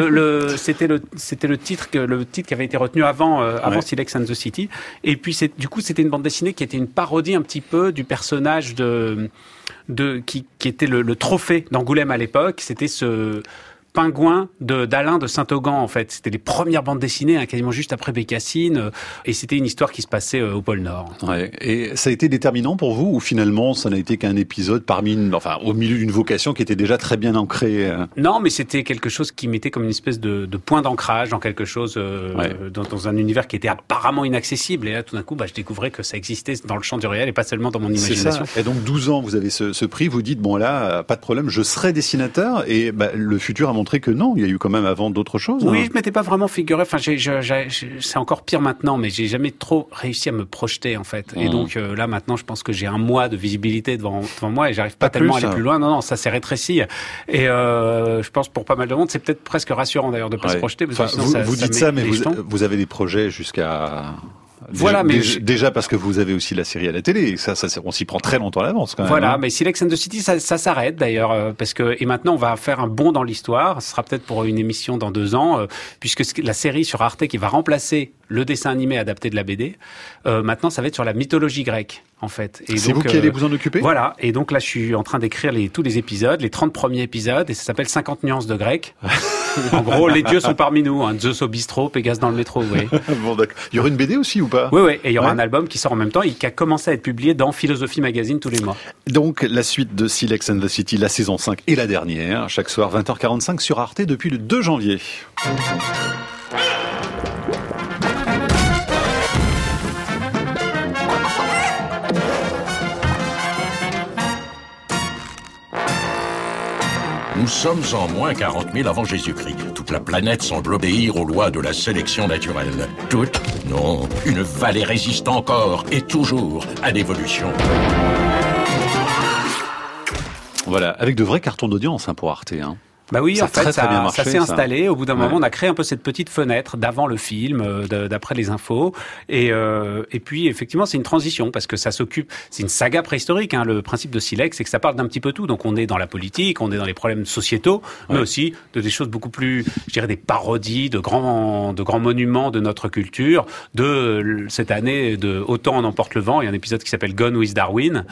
le titre qui avait été retenu avant Silex and the City. Et puis du coup, c'était une bande dessinée qui était une parodie un petit peu du personnage qui était le trophée d'Angoulême à l'époque. C'était ce Pingouin d'Alain de Saint-Augan, en fait. C'était les premières bandes dessinées, quasiment juste après Bécassine, et c'était une histoire qui se passait au pôle Nord. Ouais. Et ça a été déterminant pour vous, ou finalement ça n'a été qu'un épisode au milieu d'une vocation qui était déjà très bien ancrée? Non, mais c'était quelque chose qui mettait comme une espèce de point d'ancrage dans quelque chose, dans un univers qui était apparemment inaccessible. Et là, tout d'un coup, je découvrais que ça existait dans le champ du réel et pas seulement dans mon imagination. C'est ça. Et donc 12 ans, vous avez ce prix, vous dites, bon là, pas de problème, je serai dessinateur, et le futur a montré que non, il y a eu quand même avant d'autres choses. Oui, je m'étais pas vraiment figuré. Enfin, c'est encore pire maintenant, mais j'ai jamais trop réussi à me projeter en fait. Et donc là maintenant, je pense que j'ai un mois de visibilité devant moi et j'arrive pas tellement à aller plus loin. Non, ça s'est rétréci. Et je pense pour pas mal de monde, c'est peut-être presque rassurant d'ailleurs de pas se projeter. Parce que vous dites ça, mais vous avez des projets jusqu'à... Voilà, mais déjà parce que vous avez aussi la série à la télé, ça on s'y prend très longtemps à l'avance quand même. Voilà, mais Silex and the City, ça s'arrête d'ailleurs parce que et maintenant on va faire un bond dans l'histoire. Ce sera peut-être pour une émission dans 2 ans, puisque la série sur Arte qui va remplacer le dessin animé adapté de la BD. Maintenant, ça va être sur la mythologie grecque. En fait. C'est vous qui allez vous en occuper ? Voilà. Et donc là, je suis en train d'écrire tous les épisodes, les 30 premiers épisodes, et ça s'appelle 50 nuances de grec. En gros, les dieux sont parmi nous. Zeus au bistrot, Pégase dans le métro, vous voyez. Bon, d'accord. Il y aura une BD aussi ou pas ? Oui. Et il y aura un album qui sort en même temps et qui a commencé à être publié dans Philosophie Magazine tous les mois. Donc, la suite de Silex and the City, la saison 5 et la dernière, chaque soir 20h45 sur Arte depuis le 2 janvier. Nous sommes en moins 40 000 avant Jésus-Christ. Toute la planète semble obéir aux lois de la sélection naturelle. Toute ? Non. Une vallée résiste encore et toujours à l'évolution. Voilà, avec de vrais cartons d'audience pour Arte. Bah oui, ça en fait, très bien marché, ça s'est installé. Au bout d'un moment, Ouais. on a créé un peu cette petite fenêtre d'avant le film, d'après les infos. Et puis, effectivement, c'est une transition parce que ça s'occupe. C'est une saga préhistorique. Hein. Le principe de Silex, c'est que ça parle d'un petit peu tout. Donc, on est dans la politique, on est dans les problèmes sociétaux, mais aussi de des choses beaucoup plus, je dirais, des parodies de grands monuments de notre culture. Cette année, de Autant en emporte le vent, il y a un épisode qui s'appelle Gone with Darwin,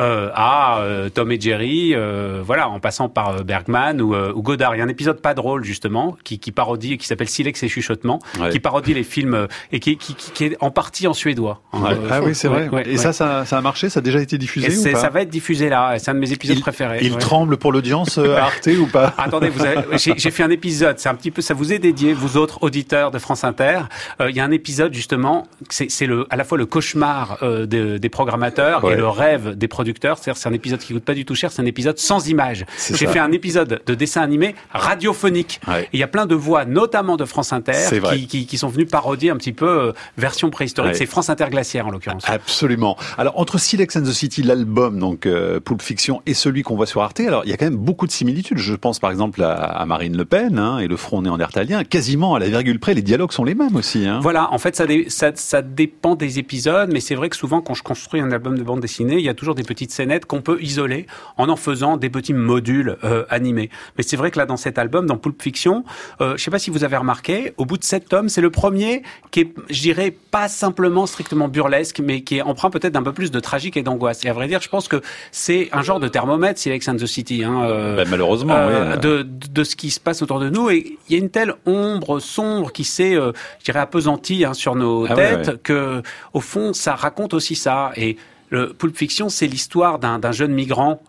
à Tom et Jerry, voilà, en passant par Bergman ou Godard. Il y a un épisode pas drôle justement qui parodie, qui s'appelle Silex et chuchotements, qui parodie les films et qui est en partie en suédois. Ah oui, c'est vrai. Et ça a marché, ça a déjà été diffusé ou pas? Ça va être diffusé là. C'est un de mes épisodes préférés. Il tremble pour l'audience à Arte ou pas? Attendez, j'ai fait un épisode. C'est un petit peu, ça vous est dédié, vous autres auditeurs de France Inter. Il y a un épisode justement, c'est à la fois le cauchemar des programmateurs et le rêve des producteurs. C'est-à-dire, c'est un épisode qui coûte pas du tout cher. C'est un épisode sans images. J'ai fait un épisode de dessin animé radiophonique. Il y a plein de voix, notamment de France Inter, qui sont venues parodier un petit peu version préhistorique. C'est France Inter Glaciaire en l'occurrence. Absolument. Alors entre Silex and the City, l'album donc Pulp Fiction, et celui qu'on voit sur Arte, alors il y a quand même beaucoup de similitudes. Je pense par exemple à Marine Le Pen et le Front néandertalien. Quasiment à la virgule près, les dialogues sont les mêmes aussi. Voilà. En fait, ça dépend des épisodes, mais c'est vrai que souvent quand je construis un album de bande dessinée, il y a toujours des petites scénettes qu'on peut isoler en faisant des petits modules animés. Mais c'est vrai que là, dans cet album, dans Pulp Fiction, je sais pas si vous avez remarqué, au bout de 7 tomes, c'est le premier qui est, je dirais, pas simplement strictement burlesque, mais qui est empreint peut-être d'un peu plus de tragique et d'angoisse. Et à vrai dire, je pense que c'est un genre de thermomètre, Silex and the City, malheureusement, de ce qui se passe autour de nous. Et il y a une telle ombre sombre qui s'est, je dirais, appesantie sur nos têtes que, au fond, ça raconte aussi ça. Et le Pulp Fiction, c'est l'histoire d'un jeune migrant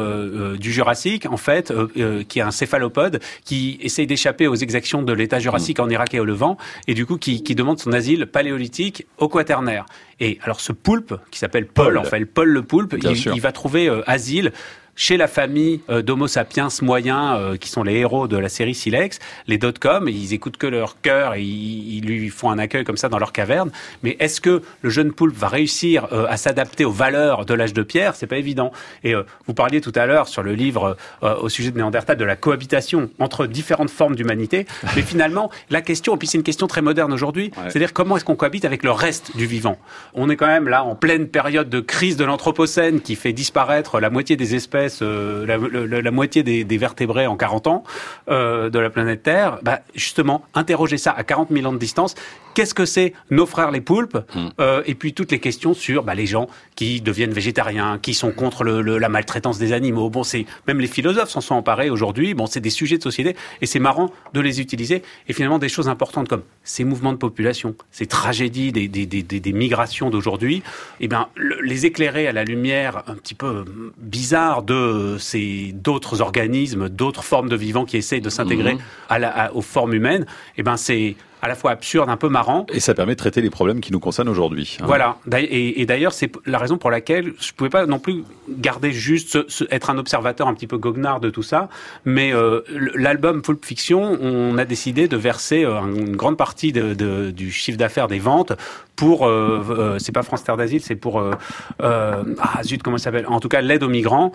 du Jurassique, en fait, qui est un céphalopode, qui essaye d'échapper aux exactions de l'État jurassique en Irak et au Levant, et du coup qui demande son asile paléolithique au Quaternaire. Et alors ce poulpe, qui s'appelle Paul le poulpe, il va trouver asile chez la famille d'Homo sapiens moyens, qui sont les héros de la série Silex, les dot-com, et ils écoutent que leur cœur et ils lui font un accueil comme ça dans leur caverne. Mais est-ce que le jeune poulpe va réussir à s'adapter aux valeurs de l'âge de pierre? C'est pas évident. Et vous parliez tout à l'heure sur le livre au sujet de Néandertal, de la cohabitation entre différentes formes d'humanité. Mais finalement, la question, et puis c'est une question très moderne aujourd'hui, c'est-à-dire comment est-ce qu'on cohabite avec le reste du vivant? On est quand même là en pleine période de crise de l'Anthropocène qui fait disparaître la moitié des espèces, la moitié des vertébrés en 40 ans de la planète Terre. Justement, interroger ça à 40 000 ans de distance, qu'est-ce que c'est nos frères les poulpes? Et puis toutes les questions sur les gens qui deviennent végétariens, qui sont contre la maltraitance des animaux. Bon, même les philosophes s'en sont emparés aujourd'hui. Bon, c'est des sujets de société et c'est marrant de les utiliser. Et finalement, des choses importantes comme ces mouvements de population, ces tragédies des migrations d'aujourd'hui, les éclairer à la lumière un petit peu bizarre de d'autres organismes, d'autres formes de vivants qui essayent de s'intégrer aux formes humaines, c'est à la fois absurde, un peu marrant. Et ça permet de traiter les problèmes qui nous concernent aujourd'hui. Voilà. Et d'ailleurs, c'est la raison pour laquelle je pouvais pas non plus garder juste être un observateur un petit peu goguenard de tout ça. Mais l'album Pulp Fiction, on a décidé de verser une grande partie du chiffre d'affaires des ventes pour c'est pas France Terre d'Asile, c'est pour comment ça s'appelle, en tout cas l'aide aux migrants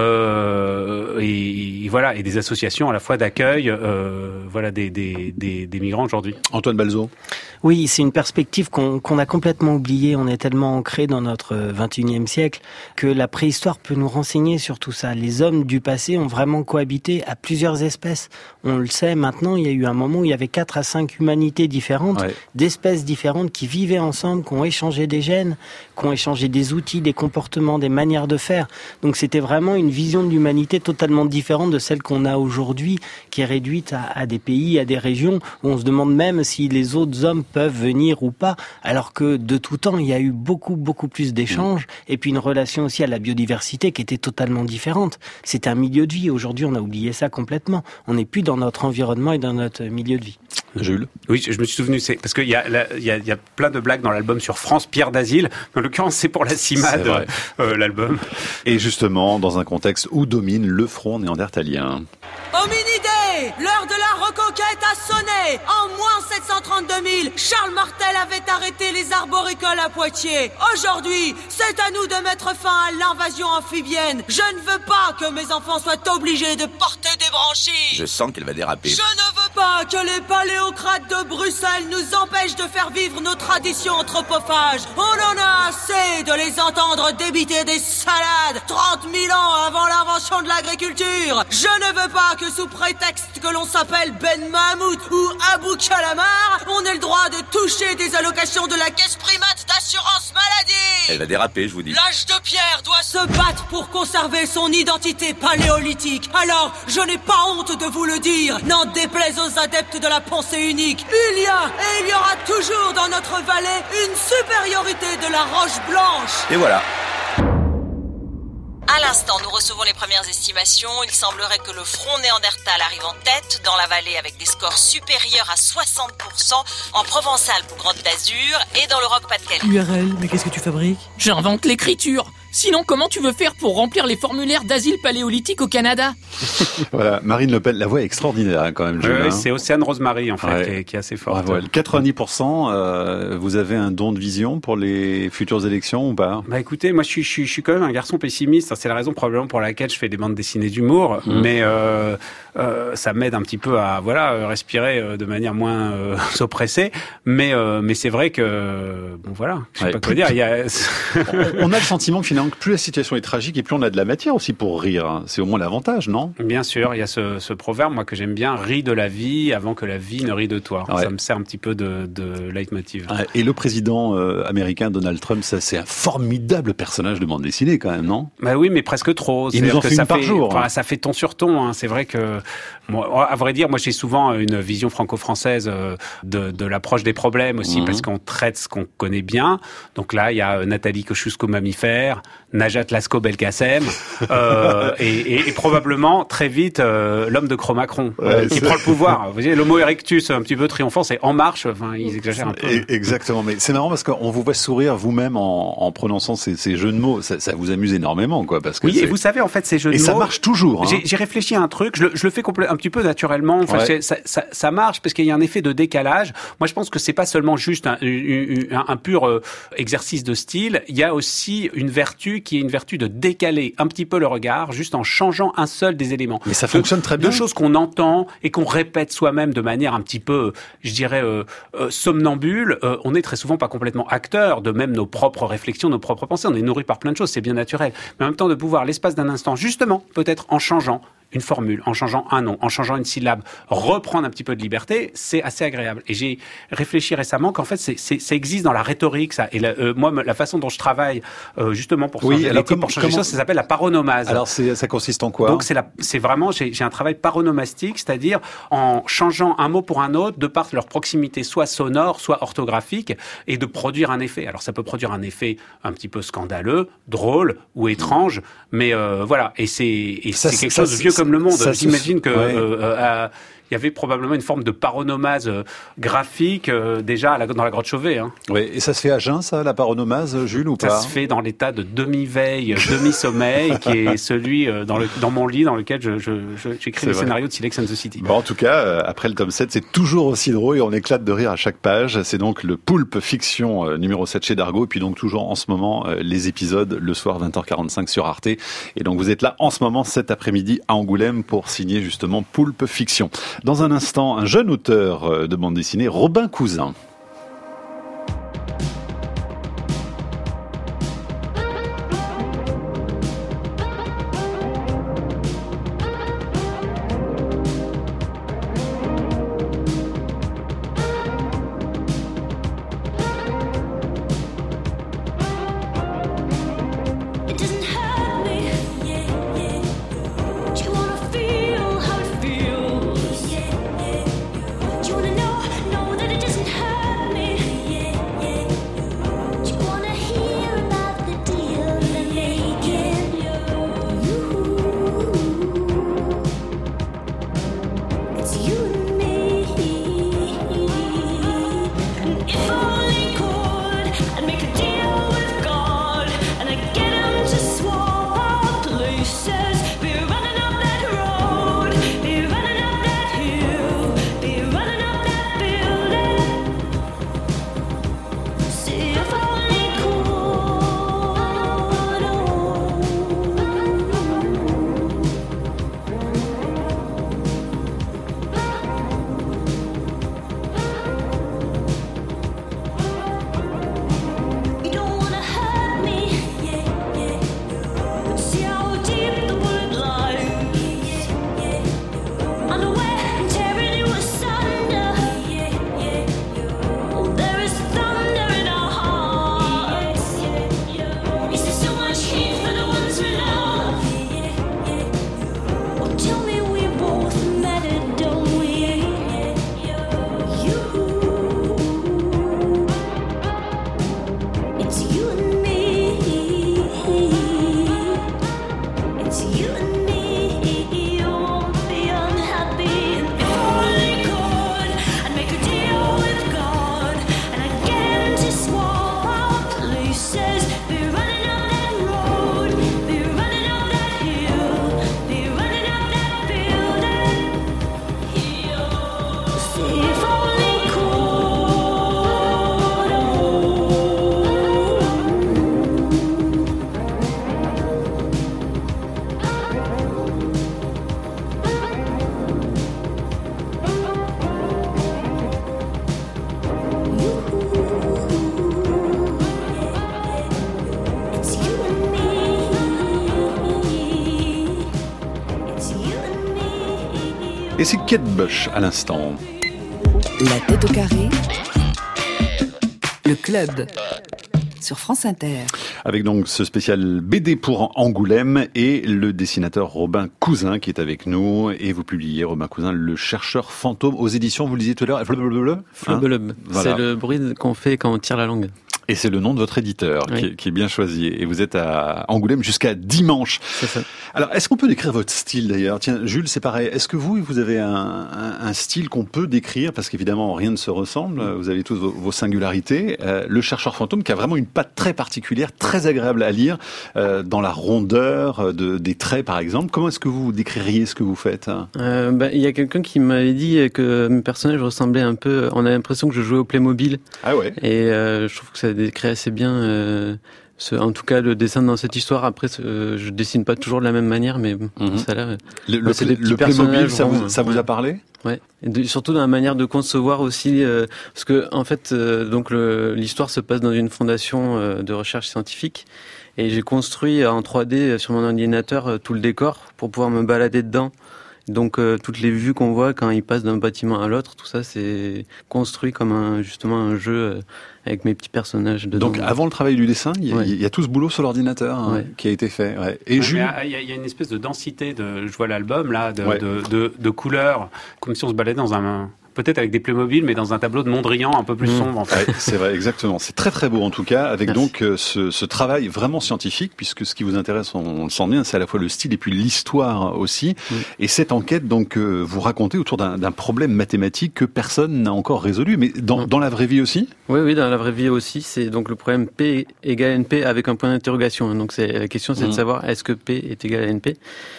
et voilà, et des associations à la fois d'accueil des migrants aujourd'hui. Antoine Balzo. Oui, c'est une perspective qu'on a complètement oubliée. On est tellement ancré dans notre 21e siècle que la préhistoire peut nous renseigner sur tout ça. Les hommes du passé ont vraiment cohabité à plusieurs espèces. On le sait maintenant, il y a eu un moment où il y avait 4 à 5 humanités différentes, d'espèces différentes qui vivaient ensemble, qui ont échangé des gènes, qui ont échangé des outils, des comportements, des manières de faire. Donc c'était vraiment une vision de l'humanité totalement différente de celle qu'on a aujourd'hui, qui est réduite à des pays, à des régions où on se demande même si les autres hommes peuvent venir ou pas, alors que de tout temps, il y a eu beaucoup plus d'échanges, et puis une relation aussi à la biodiversité qui était totalement différente. C'était un milieu de vie. Aujourd'hui, on a oublié ça complètement. On n'est plus dans notre environnement et dans notre milieu de vie. Jules? Oui, je me suis souvenu, c'est parce qu'il y a plein de blagues dans l'album sur France Pierre d'Asile. En l'occurrence, c'est pour la CIMAD, l'album. Et justement, dans un contexte où domine le front néandertalien. Hominidés, l'heure de la reconquête a sonné. En moins 732 000, Charles Martel avait arrêté les arboricoles à Poitiers. Aujourd'hui, c'est à nous de mettre fin à l'invasion amphibienne. Je ne veux pas que mes enfants soient obligés de porter des débranchis. Je sens qu'elle va déraper. Je ne veux pas que les paléocrates de Bruxelles nous empêchent de faire vivre nos traditions anthropophages. On en a assez de les entendre débiter des salades 30 000 ans avant l'invention de l'agriculture. Je ne veux pas que sous prétexte que l'on s'appelle Ben Mahmoud ou Abou Kalamar, on ait le droit de toucher des allocations de la caisse primate d'assurance maladie. Elle va déraper, je vous dis. L'âge de pierre doit se battre pour conserver son identité paléolithique. Alors, je n'ai pas honte de vous le dire, n'en déplaise aux adeptes de la pensée unique. Il y a et il y aura toujours dans notre vallée une supériorité de la roche blanche. Et voilà. À l'instant, nous recevons les premières estimations. Il semblerait que le front néandertal arrive en tête dans la vallée avec des scores supérieurs à 60% en Provence-Alpes ou Côte d'Azur et dans le Roc Pas-de-Calais. URL, mais qu'est-ce que tu fabriques? J'invente l'écriture. Sinon, comment tu veux faire pour remplir les formulaires d'asile paléolithique au Canada? Voilà, Marine Le Pen, la voix est extraordinaire quand même. Oui, c'est Océane Rosemary en fait qui est assez forte. Bravo, 90%, vous avez un don de vision pour les futures élections ou pas? Bah écoutez, moi je suis quand même un garçon pessimiste. C'est la raison probablement pour laquelle je fais des bandes dessinées d'humour, mais ça m'aide un petit peu à respirer de manière moins oppressée. Mais c'est vrai que bon voilà, je sais pas quoi dire. On a le sentiment que finalement plus la situation est tragique et plus on a de la matière aussi pour rire. C'est au moins l'avantage, non? Bien sûr, il y a ce proverbe moi que j'aime bien, ris de la vie avant que la vie ne rit de toi. Ouais. Ça me sert un petit peu de leitmotiv. Et le président américain Donald Trump, ça c'est un formidable personnage de bande dessinée quand même, non? Bah oui, mais presque trop. Il nous en fait une par jour. Enfin, ça fait ton sur ton. Hein. C'est vrai que, moi, à vrai dire, moi j'ai souvent une vision franco-française de l'approche des problèmes aussi, parce qu'on traite ce qu'on connaît bien. Donc là, il y a Nathalie Kosciusko-Mammifère, Najat Lascaux-Belkacem, et probablement très vite l'homme de Cro-Magnon qui prend le pouvoir. Vous voyez, l'homo erectus un petit peu triomphant, c'est En Marche. Enfin, ils exagèrent un peu. Exactement, mais c'est marrant parce qu'on vous voit sourire vous-même en prononçant ces jeux de mots. Ça vous amuse énormément, quoi, parce que oui, et vous savez en fait ces jeux de mots. Et ça marche toujours. Hein. J'ai réfléchi à un truc. Je le fais un petit peu naturellement. Enfin, ça marche parce qu'il y a un effet de décalage. Moi, je pense que c'est pas seulement juste un pur exercice de style. Il y a aussi une vertu qui est une vertu de décaler un petit peu le regard, juste en changeant un seul des éléments. Mais ça fonctionne très bien. Deux choses qu'on entend et qu'on répète soi-même de manière un petit peu, je dirais, somnambule. On est très souvent pas complètement acteur de même nos propres réflexions, nos propres pensées. On est nourri par plein de choses, c'est bien naturel. Mais en même temps, de pouvoir, l'espace d'un instant, justement, peut-être en changeant une formule, en changeant un nom, en changeant une syllabe, reprendre un petit peu de liberté, c'est assez agréable. Et j'ai réfléchi récemment qu'en fait, ça existe dans la rhétorique, ça. Et moi, la façon dont je travaille, justement, pour changer les types, pour changer les choses, ça s'appelle la paronomase. Alors, ça consiste en quoi? Donc, c'est vraiment, j'ai un travail paronomastique, c'est-à-dire en changeant un mot pour un autre, de par leur proximité, soit sonore, soit orthographique, et de produire un effet. Alors, ça peut produire un effet un petit peu scandaleux, drôle ou étrange, mais voilà. Et c'est quelque chose de vieux comme le monde. J'imagine que il y avait probablement une forme de paronomase graphique déjà dans la grotte Chauvet. Hein. Oui, et ça se fait à jeun, ça, la paronomase, Jules, ou pas? Ça se fait dans l'état de demi-veille, demi-sommeil, qui est celui dans mon lit dans lequel j'écris les scénarios de Sex and the City. Bon, en tout cas, après le tome 7, c'est toujours aussi drôle et on éclate de rire à chaque page. C'est donc le Poulpe Fiction numéro 7 chez Dargaud, et puis donc toujours en ce moment les épisodes le soir 20h45 sur Arte. Et donc vous êtes là en ce moment cet après-midi à Angoulême pour signer justement Poulpe Fiction. Dans un instant, un jeune auteur de bande dessinée, Robin Cousin. Know that it doesn't hurt. Et c'est Kate Bush à l'instant. La tête au carré. Le club. Sur France Inter. Avec donc ce spécial BD pour Angoulême et le dessinateur Robin Cousin qui est avec nous. Et vous publiez, Robin Cousin, Le chercheur fantôme aux éditions, vous le disiez tout à l'heure, Flubblub. Flubblub. Voilà. C'est le bruit qu'on fait quand on tire la langue. Et c'est le nom de votre éditeur qui est bien choisi. Et vous êtes à Angoulême jusqu'à dimanche. C'est ça. Alors, est-ce qu'on peut décrire votre style d'ailleurs? Tiens, Jules, c'est pareil. Est-ce que vous avez un style qu'on peut décrire? Parce qu'évidemment, rien ne se ressemble. Vous avez tous vos singularités. Le chercheur fantôme qui a vraiment une patte très particulière, très agréable à lire, dans la rondeur des traits, par exemple. Comment est-ce que vous décririez ce que vous faites? Il y a quelqu'un qui m'avait dit que mes personnages ressemblaient un peu... On a l'impression que je jouais au Playmobil. Ah ouais. Et je trouve que ça décrit assez bien... en tout cas, le dessin dans cette histoire. Après, je dessine pas toujours de la même manière, mais ça a l'air. C'est des petits personnages. Ça vous a parlé? Ouais. Et surtout dans la manière de concevoir aussi, parce que en fait, donc l'histoire se passe dans une fondation de recherche scientifique, et j'ai construit en 3D sur mon ordinateur tout le décor pour pouvoir me balader dedans. Donc toutes les vues qu'on voit quand il passe d'un bâtiment à l'autre, tout ça c'est construit comme justement un jeu avec mes petits personnages dedans. Donc avant le travail du dessin, il y a tout ce boulot sur l'ordinateur qui a été fait. Ouais. Et Jules, il y a une espèce de densité je vois l'album là, de couleurs, comme si on se baladait dans peut-être avec des Playmobil, mais dans un tableau de Mondrian un peu plus sombre. En fait. Ouais, c'est vrai, exactement. C'est très très beau en tout cas, avec donc ce travail vraiment scientifique, puisque ce qui vous intéresse, on le sent bien, c'est à la fois le style et puis l'histoire aussi. Et cette enquête, donc, vous racontez autour d'un problème mathématique que personne n'a encore résolu, mais dans la vraie vie aussi? Oui, dans la vraie vie aussi. C'est donc le problème P égale NP avec un point d'interrogation. Donc la question, c'est de savoir est-ce que P est égal à NP.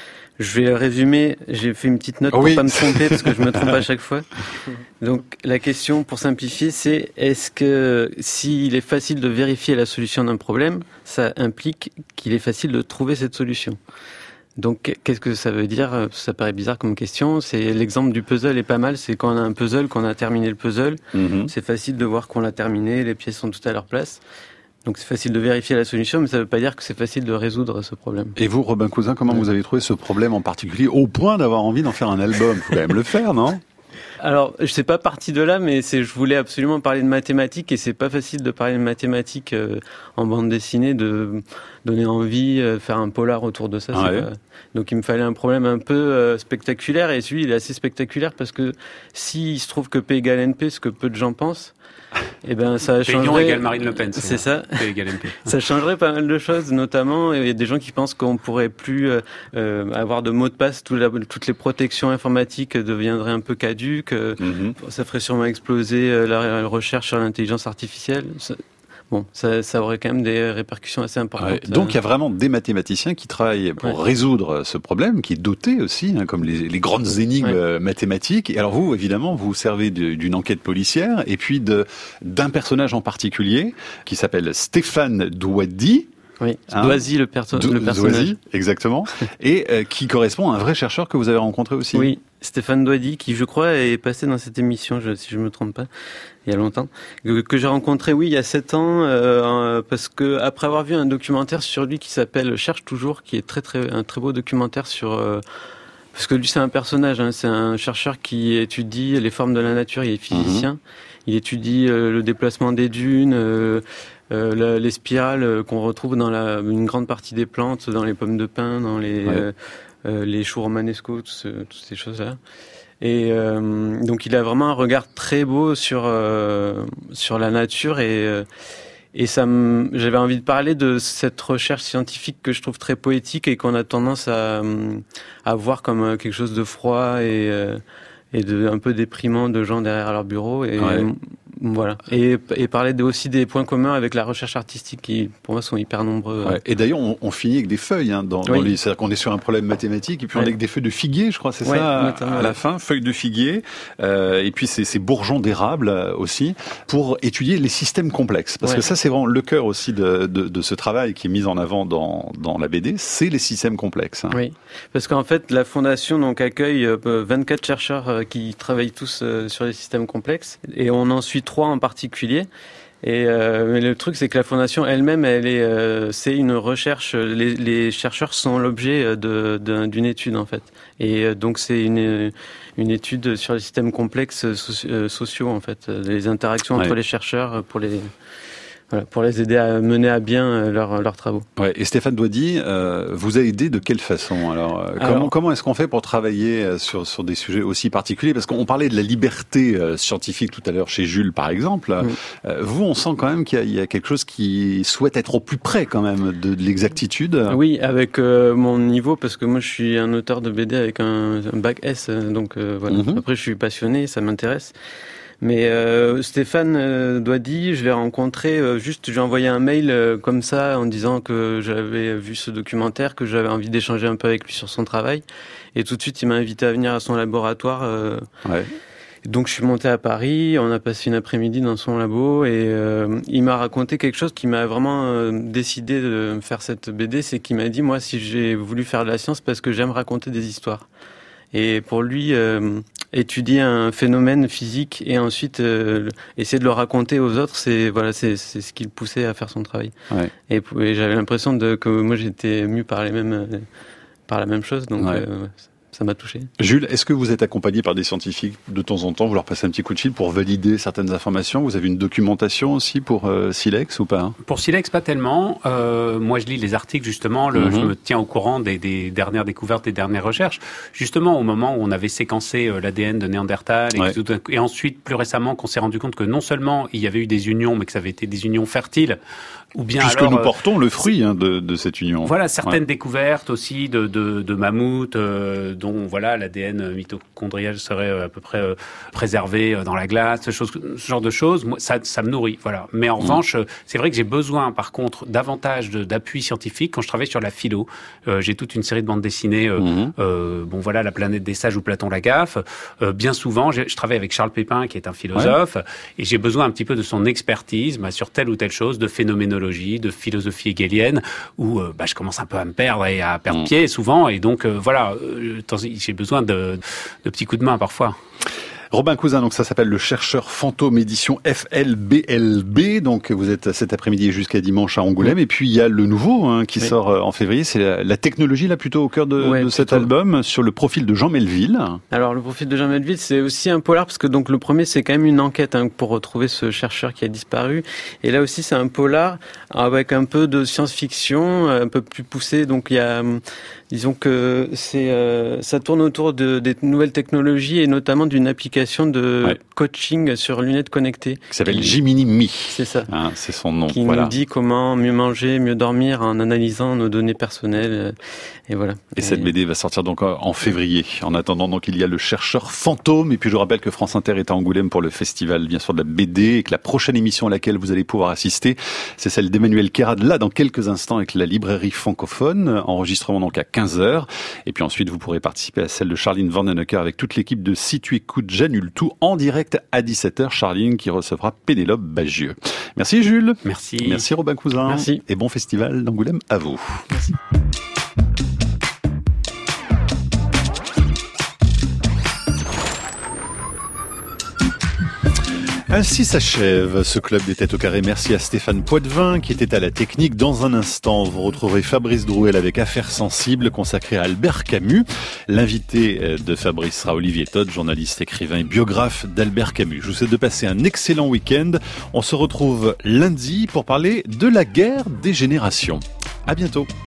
Je vais résumer, j'ai fait une petite note pour pas me tromper parce que je me trompe à chaque fois. Donc la question, pour simplifier, c'est est-ce que s'il est facile de vérifier la solution d'un problème, ça implique qu'il est facile de trouver cette solution. Donc qu'est-ce que ça veut dire? Ça paraît bizarre comme question. C'est l'exemple du puzzle est pas mal. C'est quand on a un puzzle, qu'on a terminé le puzzle, c'est facile de voir qu'on l'a terminé, les pièces sont toutes à leur place. Donc c'est facile de vérifier la solution, mais ça ne veut pas dire que c'est facile de résoudre ce problème. Et vous, Robin Cousin, comment vous avez trouvé ce problème en particulier, au point d'avoir envie d'en faire un album? Il faut quand même le faire, non? Alors, je sais pas parti de là, mais je voulais absolument parler de mathématiques, et c'est pas facile de parler de mathématiques en bande dessinée, de donner envie, faire un polar autour de ça. Donc il me fallait un problème un peu spectaculaire, et celui il est assez spectaculaire parce que s'il se trouve que P égale NP, ce que peu de gens pensent, eh ben ça changerait. Pénion égale Marine Le Pen. C'est ça. P égale NP. Ça changerait pas mal de choses, notamment il y a des gens qui pensent qu'on pourrait plus avoir de mots de passe, toutes les protections informatiques deviendraient un peu caduques. Ça ferait sûrement exploser la recherche sur l'intelligence artificielle. Bon, ça aurait quand même des répercussions assez importantes. Donc il y a vraiment des mathématiciens qui travaillent pour résoudre ce problème, qui est doté aussi, comme les grandes énigmes mathématiques. Et alors vous, évidemment, vous servez d'une enquête policière et puis d'un personnage en particulier qui s'appelle Stéphane Douady. Oui, Doisy, le personnage. Doisy, exactement. Et qui correspond à un vrai chercheur que vous avez rencontré aussi. Oui, Stéphane Douady, qui je crois est passé dans cette émission, si je me trompe pas, il y a longtemps, que j'ai rencontré, il y a 7 ans, parce que après avoir vu un documentaire sur lui qui s'appelle Cherche toujours, qui est un très beau documentaire sur... parce que lui c'est un personnage, c'est un chercheur qui étudie les formes de la nature, il est physicien, il étudie le déplacement des dunes, les spirales qu'on retrouve dans une grande partie des plantes, dans les pommes de pin, dans les choux romanesco, toutes ces choses-là. Et donc il a vraiment un regard très beau sur la nature et j'avais envie de parler de cette recherche scientifique que je trouve très poétique et qu'on a tendance à voir comme quelque chose de froid et un peu déprimant de gens derrière leur bureau voilà. Et parler aussi des points communs avec la recherche artistique qui, pour moi, sont hyper nombreux. Et d'ailleurs, on finit avec des feuilles dans les... C'est-à-dire qu'on est sur un problème mathématique et puis on est avec des feuilles de figuier, je crois, c'est ça, à la fin, feuilles de figuier. Et puis ces bourgeons d'érable aussi pour étudier les systèmes complexes. Parce que ça, c'est vraiment le cœur aussi de ce travail qui est mis en avant dans la BD, c'est les systèmes complexes. Oui, parce qu'en fait, la Fondation donc accueille 24 chercheurs qui travaillent tous sur les systèmes complexes et on en suit 3 en particulier. Et mais le truc, c'est que la fondation elle-même, c'est une recherche. Les chercheurs sont l'objet d'une étude en fait. Et donc c'est une étude sur les systèmes complexes sociaux en fait, les interactions entre les chercheurs pour les aider à mener à bien leurs travaux. Ouais. Et Stéphane Doidy vous a aidé de quelle façon ? Alors, comment est-ce qu'on fait pour travailler sur des sujets aussi particuliers ? Parce qu'on parlait de la liberté scientifique tout à l'heure chez Jules, par exemple. Oui. Vous, on sent quand même qu'il y a quelque chose qui souhaite être au plus près quand même de l'exactitude. Oui, avec mon niveau, parce que moi je suis un auteur de BD avec un bac S, donc voilà. Après je suis passionné, ça m'intéresse. Mais Stéphane Doidy, je l'ai rencontré, je lui ai envoyé un mail comme ça en disant que j'avais vu ce documentaire, que j'avais envie d'échanger un peu avec lui sur son travail. Et tout de suite, il m'a invité à venir à son laboratoire. Donc je suis monté à Paris, on a passé une après-midi dans son labo et il m'a raconté quelque chose qui m'a vraiment décidé de faire cette BD. C'est qu'il m'a dit, moi, si j'ai voulu faire de la science, parce que j'aime raconter des histoires. Et pour lui, étudier un phénomène physique et ensuite essayer de le raconter aux autres, c'est ce qui le poussait à faire son travail. Ouais. Et j'avais l'impression que moi j'étais ému par la même chose, donc ça m'a touché. Jules, est-ce que vous êtes accompagné par des scientifiques de temps en temps ? Vous leur passez un petit coup de fil pour valider certaines informations ? Vous avez une documentation aussi pour Silex ou pas ? Pour Silex, pas tellement. Moi, je lis les articles, justement. Je me tiens au courant des dernières découvertes, des dernières recherches. Justement, au moment où on avait séquencé l'ADN de Néandertal et ensuite, plus récemment, qu'on s'est rendu compte que non seulement il y avait eu des unions, mais que ça avait été des unions fertiles, ou bien puisque nous portons le fruit de cette union. Voilà, certaines découvertes aussi de mammouths, dont l'ADN mitochondrial serait à peu près préservé dans la glace, ce genre de choses. Moi, ça me nourrit, voilà. Mais en revanche, c'est vrai que j'ai besoin, par contre, davantage d'appui scientifique quand je travaille sur la philo. J'ai toute une série de bandes dessinées. La planète des sages ou Platon Lagaffe. Bien souvent, je travaille avec Charles Pépin, qui est un philosophe, et j'ai besoin un petit peu de son expertise sur telle ou telle chose, de phénoménologie, de philosophie hegelienne, où je commence un peu à me perdre et à perdre pied souvent, et donc j'ai besoin de petits coups de main parfois. Robin Cousin, donc ça s'appelle Le Chercheur Fantôme, édition FLBLB. Donc vous êtes cet après-midi jusqu'à dimanche à Angoulême. Et puis il y a le nouveau qui sort en février. C'est la technologie là plutôt au cœur de cet album, sur le profil de Jean Melville. Alors le profil de Jean Melville, c'est aussi un polar, parce que donc le premier c'est quand même une enquête pour retrouver ce chercheur qui a disparu. Et là aussi c'est un polar avec un peu de science-fiction, un peu plus poussé. Donc il y a, disons que ça tourne autour des nouvelles technologies et notamment d'une application de coaching sur lunettes connectées. Qui s'appelle Gemini Me. C'est ça. C'est son nom. Qui nous dit comment mieux manger, mieux dormir en analysant nos données personnelles. Et voilà. Et cette BD va sortir donc en février. En attendant, donc, il y a Le Chercheur Fantôme. Et puis, je rappelle que France Inter est à Angoulême pour le festival, bien sûr, de la BD. Et que la prochaine émission à laquelle vous allez pouvoir assister, c'est celle d'Emmanuel Kérad, là, dans quelques instants, avec la librairie francophone. Enregistrement donc à 15h. Et puis ensuite, vous pourrez participer à celle de Charline Vandenhoecker avec toute l'équipe de Si tu écoutes, j'annule tout, en direct à 17h. Charline qui recevra Pénélope Bagieux. Merci Jules. Merci. Merci Robin Cousin. Merci. Et bon festival d'Angoulême à vous. Merci. Ainsi s'achève ce club des têtes au carré. Merci à Stéphane Poitvin qui était à la technique. Dans un instant, vous retrouverez Fabrice Drouel avec Affaires sensibles consacrée à Albert Camus. L'invité de Fabrice sera Olivier Todd, journaliste, écrivain et biographe d'Albert Camus. Je vous souhaite de passer un excellent week-end. On se retrouve lundi pour parler de la guerre des générations. À bientôt.